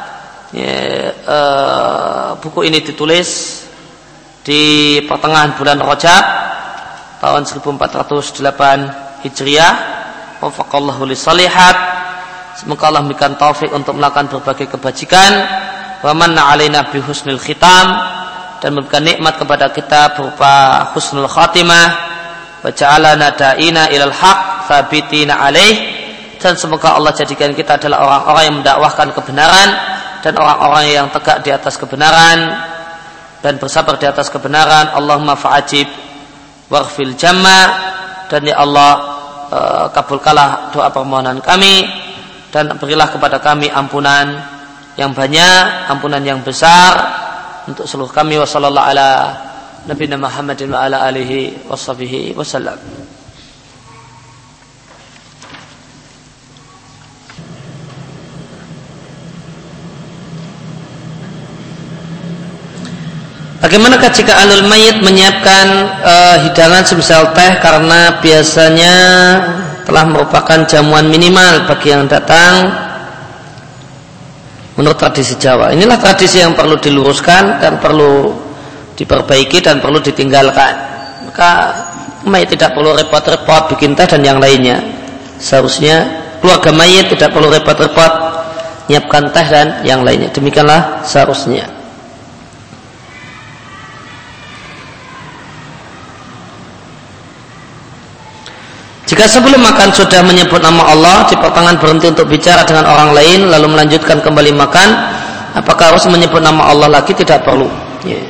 Speaker 2: Buku ini ditulis di pertengahan bulan Rajab tahun 1408 Hijriah. Wafaqallahu lisalihat. Semoga Allah memberikan taufik untuk melakukan berbagai kebajikan. Wa manna alaina bi husnil khitam, dan memberikan nikmat kepada kita berupa husnul khatimah. Wa ja'alana da'ina ilal haq thabitina alaih, dan semoga Allah jadikan kita adalah orang-orang yang mendakwahkan kebenaran dan orang-orang yang tegak di atas kebenaran dan bersabar di atas kebenaran. Allahumma fa'ajib waghfil jamma, dan ya Allah kabulkanlah doa permohonan kami dan berilah kepada kami ampunan yang banyak, ampunan yang besar untuk seluruh kami. Wa sallallahu ala nabiyina Muhammadin wa ala alihi washabihi wasallam. Bagaimanakah jika ahlul mayit menyiapkan hidangan semisal teh karena biasanya telah merupakan jamuan minimal bagi yang datang menurut tradisi Jawa? Inilah tradisi yang perlu diluruskan dan perlu diperbaiki dan perlu ditinggalkan. Maka mayit tidak perlu repot-repot bikin teh dan yang lainnya. Seharusnya keluarga mayit tidak perlu repot-repot menyiapkan teh dan yang lainnya. Demikianlah seharusnya. Jika sebelum makan sudah menyebut nama Allah, di pertengahan berhenti untuk bicara dengan orang lain, lalu melanjutkan kembali makan, apakah harus menyebut nama Allah lagi? Tidak perlu. Yeah.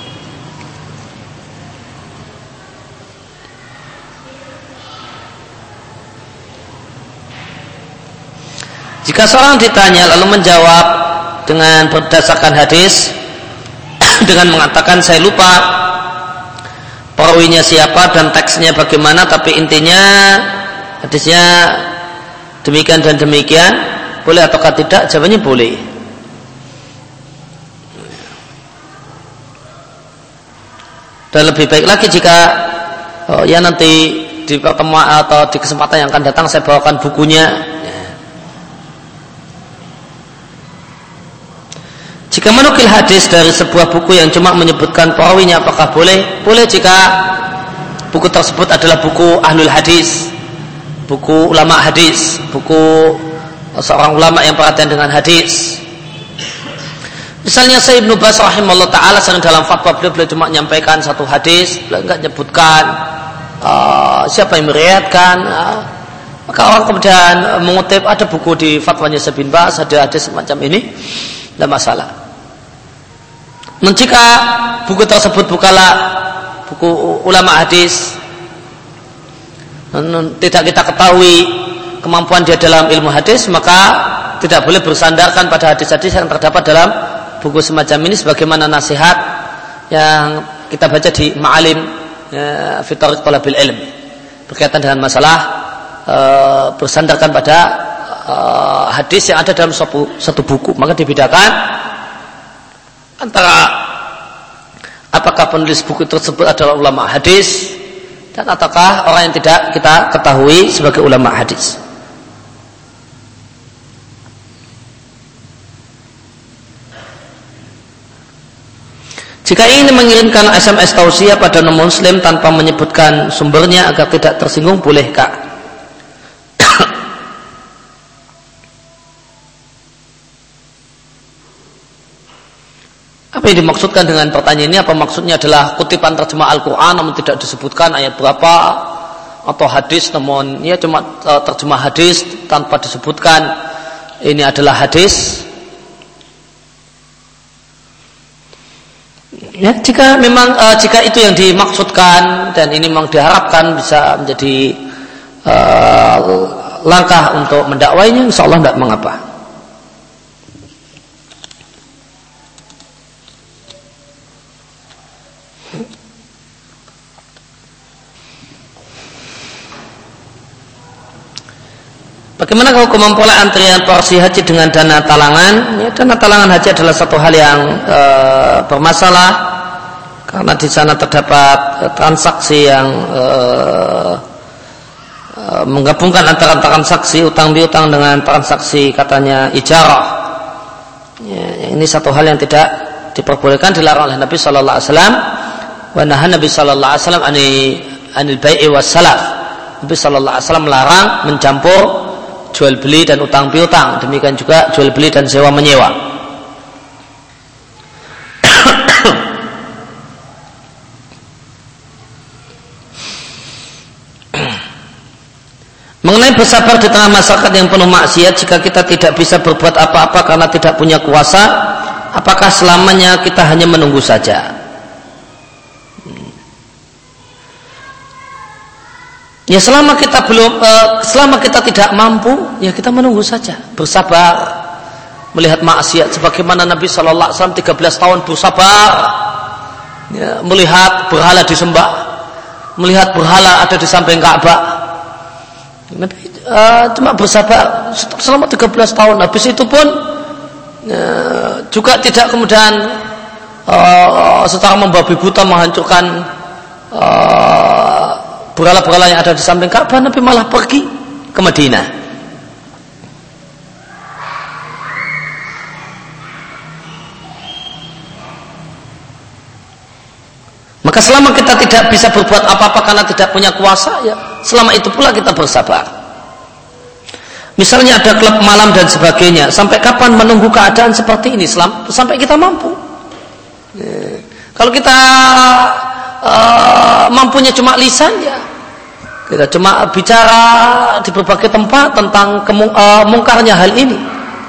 Speaker 2: Jika seorang ditanya lalu menjawab dengan berdasarkan hadis dengan mengatakan saya lupa perawinya siapa dan teksnya bagaimana, tapi intinya hadisnya demikian dan demikian, boleh ataukah tidak? Jawabannya boleh. Dan lebih baik lagi jika ya nanti pertemuan atau di kesempatan yang akan datang saya bawakan bukunya. Jika menukil hadis dari sebuah buku yang cuma menyebutkan perawinya, apakah boleh? Boleh jika buku tersebut adalah buku ahlul hadis, buku ulama hadis, buku seorang ulama yang perhatian dengan hadis. Misalnya Syekh Ibnu Baz rahimahullah ta'ala sering dalam fatwa beliau cuma menyampaikan satu hadis, beliau enggak menyebutkan siapa yang meriwayatkan, maka orang kemudian mengutip ada buku di fatwanya Syekh bin Baz, ada hadis semacam ini, tidak masalah. Dan jika buku tersebut bukanlah buku ulama hadis, tidak kita ketahui kemampuan dia dalam ilmu hadis, maka tidak boleh bersandarkan pada hadis-hadis yang terdapat dalam buku semacam ini, sebagaimana nasihat yang kita baca di Ma'alim fi Thariq Thalabil Ilm berkaitan dengan masalah bersandarkan pada hadis yang ada dalam satu buku. Maka dibedakan antara apakah penulis buku tersebut adalah ulama hadis dan ataukah orang yang tidak kita ketahui sebagai ulama hadis. Jika ingin mengirimkan SMS tausiah pada non-muslim tanpa menyebutkan sumbernya agar tidak tersinggung, bolehkah? Apa yang dimaksudkan dengan pertanyaan ini? Apa maksudnya adalah kutipan terjemah Al-Quran namun tidak disebutkan ayat berapa, atau hadis namun ya cuma terjemah hadis tanpa disebutkan ini adalah hadis? Ya, jika memang jika itu yang dimaksudkan dan ini memang diharapkan bisa menjadi langkah untuk mendakwainya, insyaallah tidak mengapa. Bagaimana hukum memperoleh antrian porsi haji dengan dana talangan? Ya, dana talangan haji adalah satu hal yang bermasalah karena di sana terdapat transaksi yang menggabungkan antara transaksi utang piutang dengan transaksi katanya ijarah. Ya, ini satu hal yang tidak diperbolehkan, dilarang oleh Nabi Sallallahu Alaihi Wasallam. Wa nahan Nabi Sallallahu Alaihi Wasallam anil bai'i was salaf. Nabi Sallallahu Alaihi Wasallam melarang mencampur jual beli dan utang piutang, demikian juga jual beli dan sewa menyewa. Mengenai bersabar di tengah masyarakat yang penuh maksiat, jika kita tidak bisa berbuat apa-apa karena tidak punya kuasa, apakah selamanya kita hanya menunggu saja? Ya, selama kita tidak mampu, ya kita menunggu saja, bersabar melihat maksiat, sebagaimana Nabi Sallallahu Alaihi Wasallam 13 tahun bersabar, ya, melihat berhala disembah, melihat berhala ada di samping Ka'bah. Nabi cuma bersabar selama 13 tahun. Habis itu pun juga tidak kemudian secara membabi buta menghancurkan berhala-berhala yang ada di samping Ka'bah. Nabi malah pergi ke Madinah. Maka selama kita tidak bisa berbuat apa-apa karena tidak punya kuasa, ya selama itu pula kita bersabar. Misalnya ada klub malam dan sebagainya, sampai kapan menunggu keadaan seperti ini? Sampai kita mampu. Kalau kita mampunya cuma lisan, ya kita cuma bicara di berbagai tempat tentang mungkarnya hal ini.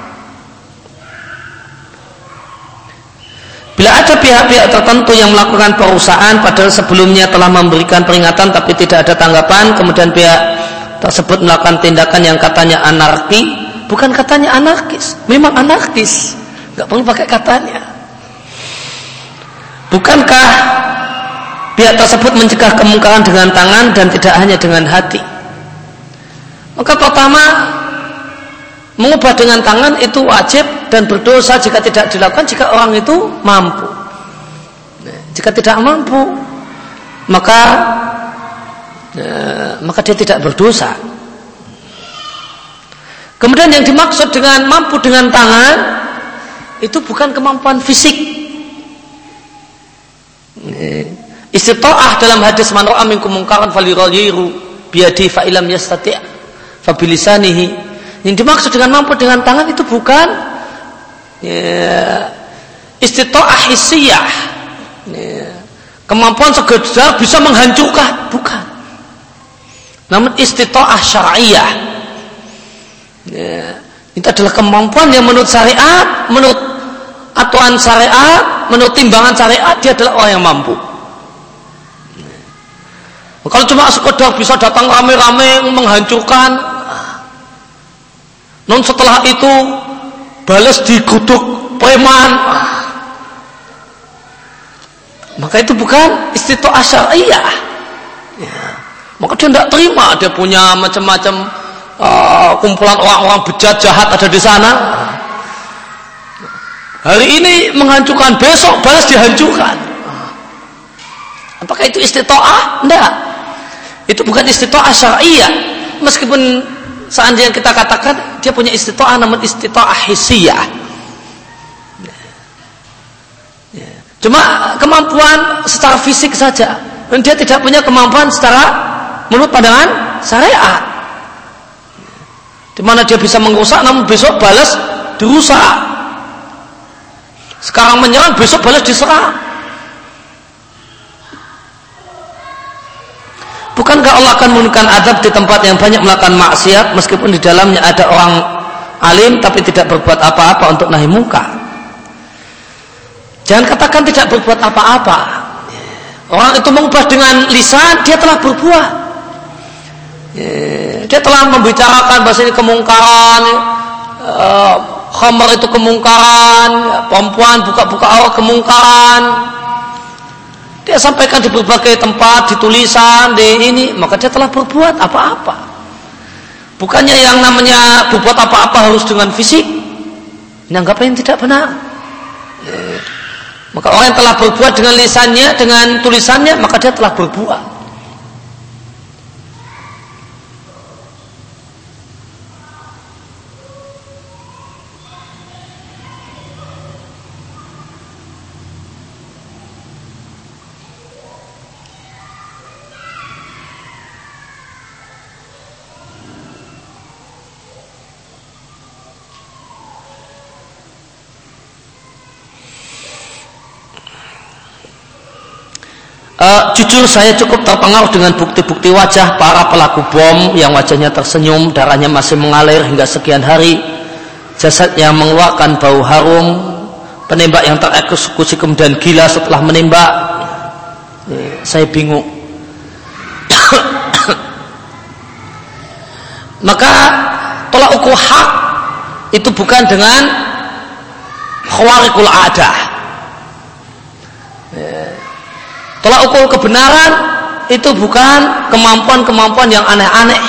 Speaker 2: Bila ada pihak-pihak tertentu yang melakukan perusahaan padahal sebelumnya telah memberikan peringatan tapi tidak ada tanggapan, kemudian pihak tersebut melakukan tindakan yang katanya anarki, bukan katanya anarkis, memang anarkis, nggak perlu pakai katanya. Bukankah pihak tersebut mencegah kemungkaran dengan tangan dan tidak hanya dengan hati? Maka pertama, mengubah dengan tangan itu wajib dan berdosa jika tidak dilakukan jika orang itu mampu. Jika tidak mampu, maka maka dia tidak berdosa. Kemudian yang dimaksud dengan mampu dengan tangan itu bukan kemampuan fisik. Istita'ah dalam hadis man ra'a minkum munkaran falyughayyirhu biyadihi fa illam yastati' fa bilisanihi. Yang dimaksud dengan mampu dengan tangan itu bukan istita'ah hissiyah, kemampuan sekedar bisa menghancurkan, bukan. Namun istita'ah syar'iyah. Itu adalah kemampuan yang menurut syariat, menurut aturan syariat, menurut timbangan syariat, dia adalah orang yang mampu. Kalau cuma sekedar bisa datang rame-rame menghancurkan, non setelah itu balas diguduk preman, maka itu bukan istita'ah syar'iyah. Maka dia tidak terima, dia punya macam-macam kumpulan orang-orang bejat jahat ada di sana. Hari ini menghancurkan, besok balas dihancurkan. Apakah itu istita'ah? Tidak. Itu bukan istita'ah syar'iyah. Meskipun seandainya kita katakan dia punya istita'ah, namun istita'ah hissiyah. Cuma kemampuan secara fisik saja. Dan dia tidak punya kemampuan secara menurut pandangan syariat. Di mana dia bisa merusak, namun besok balas dirusak. Sekarang menyerang, besok balas diserang. Bukankah Allah akan menurunkan azab di tempat yang banyak melakukan maksiat, meskipun di dalamnya ada orang alim tapi tidak berbuat apa-apa untuk nahi munkar? Jangan katakan tidak berbuat apa-apa. Orang itu mengubah dengan lisan, dia telah berbuat. Dia telah membicarakan bahasa ini kemungkaran, khamar itu kemungkaran, perempuan buka-buka aurat kemungkaran. Dia sampaikan di berbagai tempat, di tulisan, di ini, maka dia telah berbuat apa-apa. Bukannya yang namanya berbuat apa-apa harus dengan fisik, menganggap yang tidak benar. Maka orang yang telah berbuat dengan lisannya, dengan tulisannya, maka dia telah berbuat. Jujur saya cukup terpengaruh dengan bukti-bukti wajah para pelaku bom yang wajahnya tersenyum, darahnya masih mengalir hingga sekian hari, jasad yang mengeluarkan bau harum, penembak yang tereksekusi kemudian gila setelah menembak. Saya bingung. Maka tolak ukur hak itu bukan dengan khawariqul adah. Tolak ukur kebenaran itu bukan kemampuan-kemampuan yang aneh-aneh.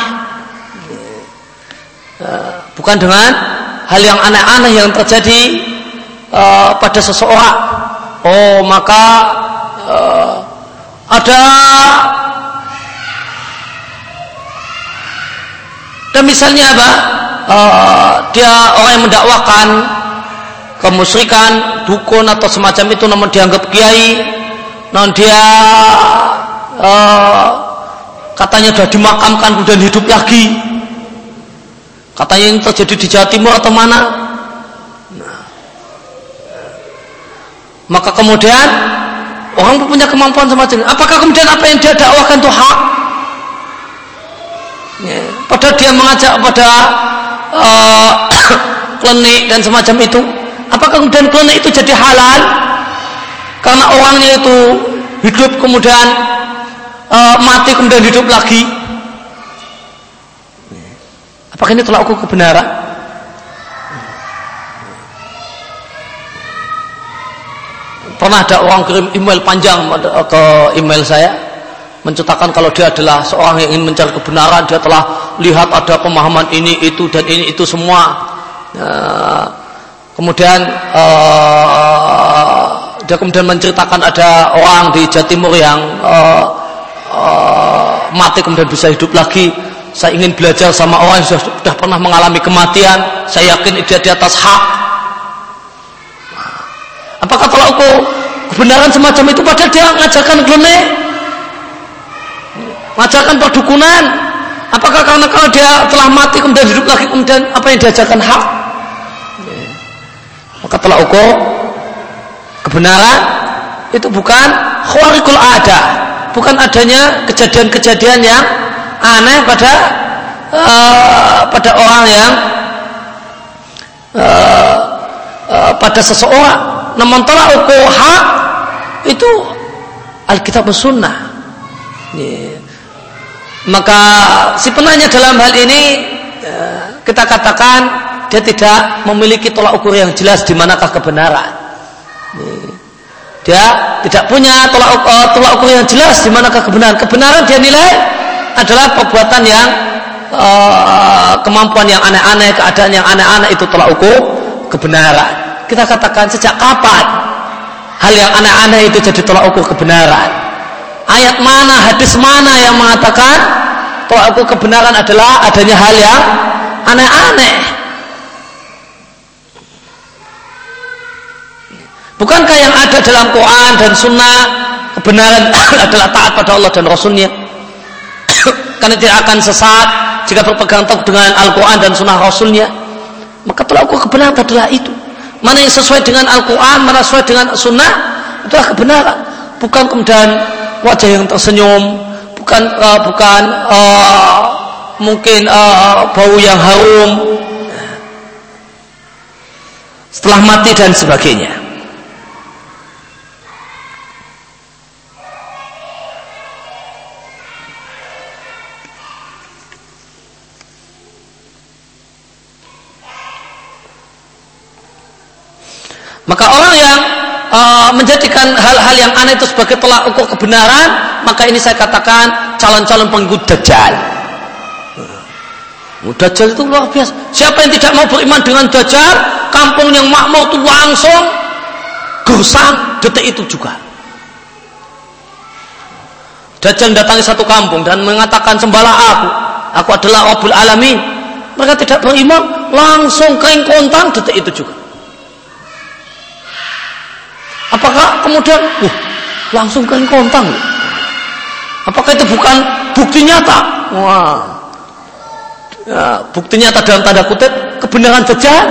Speaker 2: Bukan dengan hal yang aneh-aneh yang terjadi pada seseorang. Oh, maka ada dan misalnya apa? Dia orang yang mendakwakan kemusyrikan, dukun atau semacam itu, namun dianggap kiai. Non dia katanya sudah dimakamkan kemudian hidup lagi. Katanya ini terjadi di Jawa Timur atau mana? Maka kemudian orang punya kemampuan semacam ini. Apakah kemudian apa yang dia dakwakan itu hak? Padahal dia mengajak pada klinik dan semacam itu. Apakah kemudian klinik itu jadi halal? Karena orangnya itu hidup kemudian mati kemudian hidup lagi. Apakah ini tolak ukur kebenaran? Pernah ada orang kirim email panjang ke email saya, menceritakan kalau dia adalah seorang yang ingin mencari kebenaran, dia telah lihat ada pemahaman ini, itu, dan ini, itu semua. Kemudian dia kemudian menceritakan ada orang di Jawa Timur yang mati kemudian bisa hidup lagi. Saya ingin belajar sama orang yang sudah pernah mengalami kematian. Saya yakin dia di atas hak. Apakah tolak ukur kebenaran semacam itu padahal dia mengajarkan klenik, mengajarkan perdukunan? Apakah karena kalau dia telah mati kemudian hidup lagi kemudian apa yang diajarkan hak? Maka tolak ukur kebenaran itu bukan khawariqul ada, bukan adanya kejadian-kejadian yang aneh pada orang yang pada seseorang. Namun tolak ukur hak itu Alkitab dan Sunnah. Maka si penanya dalam hal ini kita katakan dia tidak memiliki tolak ukur yang jelas di manakah kebenaran. Dia tidak punya tolak ukur yang jelas di manakah kebenaran. Kebenaran dia nilai adalah perbuatan yang kemampuan yang aneh-aneh, keadaan yang aneh-aneh, itu tolak ukur kebenaran. Kita katakan sejak kapan hal yang aneh-aneh itu jadi tolak ukur kebenaran? Ayat mana, hadis mana yang mengatakan tolak ukur kebenaran adalah adanya hal yang aneh-aneh? Bukankah yang ada dalam Quran dan Sunnah kebenaran adalah taat pada Allah dan Rasulnya? Karena tidak akan sesat jika berpegang teguh dengan Al-Quran dan Sunnah Rasulnya. Maka tolak ukur kebenaran adalah itu. Mana yang sesuai dengan Al-Quran, mana sesuai dengan Sunnah, itulah kebenaran. Bukan kemudian wajah yang tersenyum, bukan mungkin bau yang harum setelah mati dan sebagainya. Maka orang yang menjadikan hal-hal yang aneh itu sebagai tolak ukur kebenaran, maka ini saya katakan calon-calon pengikut Dajjal. Dajjal itu luar biasa. Siapa yang tidak mau beriman dengan Dajjal, kampung yang makmur itu langsung gersang detik itu juga. Dajjal mendatangi satu kampung dan mengatakan sembahlah aku adalah Rabbul Alamin. Mereka tidak beriman, langsung kering kontang detik itu juga. Apakah kemudian langsung kering kontang? Apakah itu bukan bukti nyata? Wah, ya, bukti nyata dalam tanda kutip kebenaran Dajjal?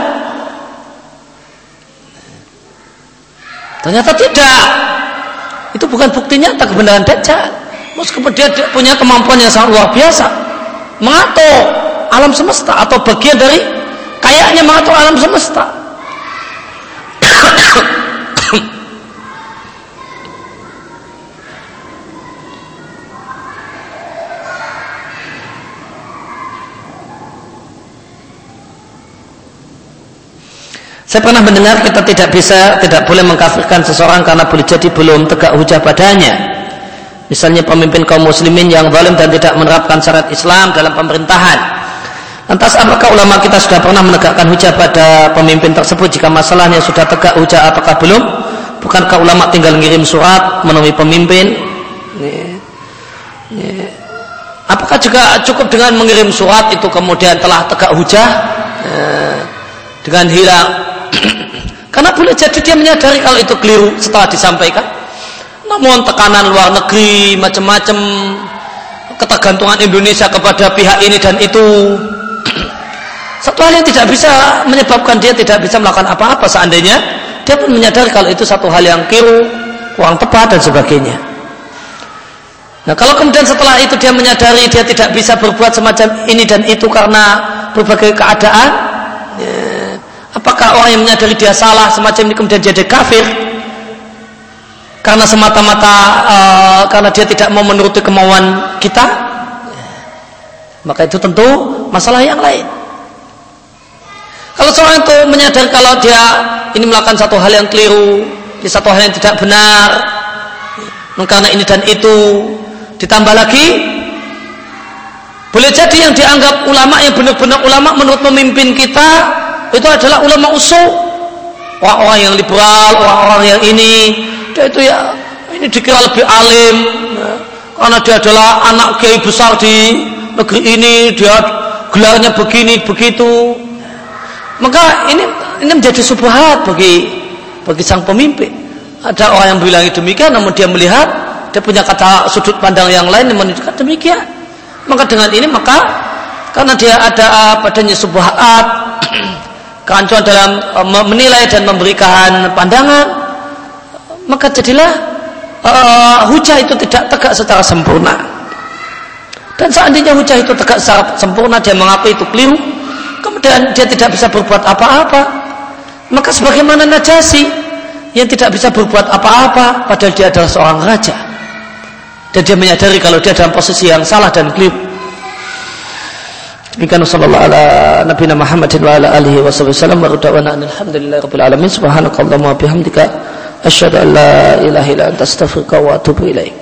Speaker 2: Ternyata tidak. Itu bukan bukti nyata kebenaran Dajjal. Meskipun dia punya kemampuan yang sangat luar biasa, mengatur alam semesta atau bagian dari kayaknya mengatur alam semesta. Saya pernah mendengar kita tidak boleh mengkafirkan seseorang karena boleh jadi belum tegak hujah padanya. Misalnya pemimpin kaum muslimin yang zalim dan tidak menerapkan syariat Islam dalam pemerintahan. Lantas apakah ulama kita sudah pernah menegakkan hujah pada pemimpin tersebut jika masalahnya sudah tegak hujah ataukah belum? Bukankah ulama tinggal ngirim surat menemui pemimpin? Apakah juga cukup dengan mengirim surat itu kemudian telah tegak hujah dengan hilang? Karena boleh jadi dia menyadari kalau itu keliru setelah disampaikan. Namun tekanan luar negeri, macam-macam ketergantungan Indonesia kepada pihak ini dan itu, satu hal yang tidak bisa menyebabkan dia tidak bisa melakukan apa-apa seandainya dia pun menyadari kalau itu satu hal yang keliru, kurang tepat dan sebagainya. Nah, kalau kemudian setelah itu dia menyadari dia tidak bisa berbuat semacam ini dan itu karena berbagai keadaan, apakah orang yang menyadari dia salah semacam ini kemudian jadi kafir karena semata-mata karena dia tidak mau menuruti kemauan kita? Maka itu tentu masalah yang lain. Kalau seorang itu menyadari kalau dia ini melakukan satu hal yang keliru, satu hal yang tidak benar, karena ini dan itu, ditambah lagi boleh jadi yang dianggap ulama yang benar-benar ulama menurut pemimpin kita itu adalah ulama usul, orang-orang yang liberal, orang-orang yang ini, dia itu ya ini dikira lebih alim. karena dia adalah anak kiai besar di negeri ini, dia gelarnya begini begitu, maka ini menjadi subhat bagi sang pemimpin. Ada orang yang bilang demikian, namun dia melihat, dia punya kata sudut pandang yang lain yang menunjukkan demikian. Maka dengan ini, karena dia ada padanya subhat, kerancuan dalam menilai dan memberikan pandangan, maka jadilah hujah itu tidak tegak secara sempurna. Dan seandainya hujah itu tegak secara sempurna, dia mengaku itu keliru, kemudian dia tidak bisa berbuat apa-apa, maka sebagaimana Najasyi yang tidak bisa berbuat apa-apa padahal dia adalah seorang raja dan dia menyadari kalau dia dalam posisi yang salah dan keliru. Demikian sallallahu ala nabiyina Muhammadin wa ala alihi wasallam wa radwana alhamdulillahirabbil alamin subhanakallahumma wa bihamdika asyhadu an la ilaha illa anta astaghfiruka wa atubu ilaik.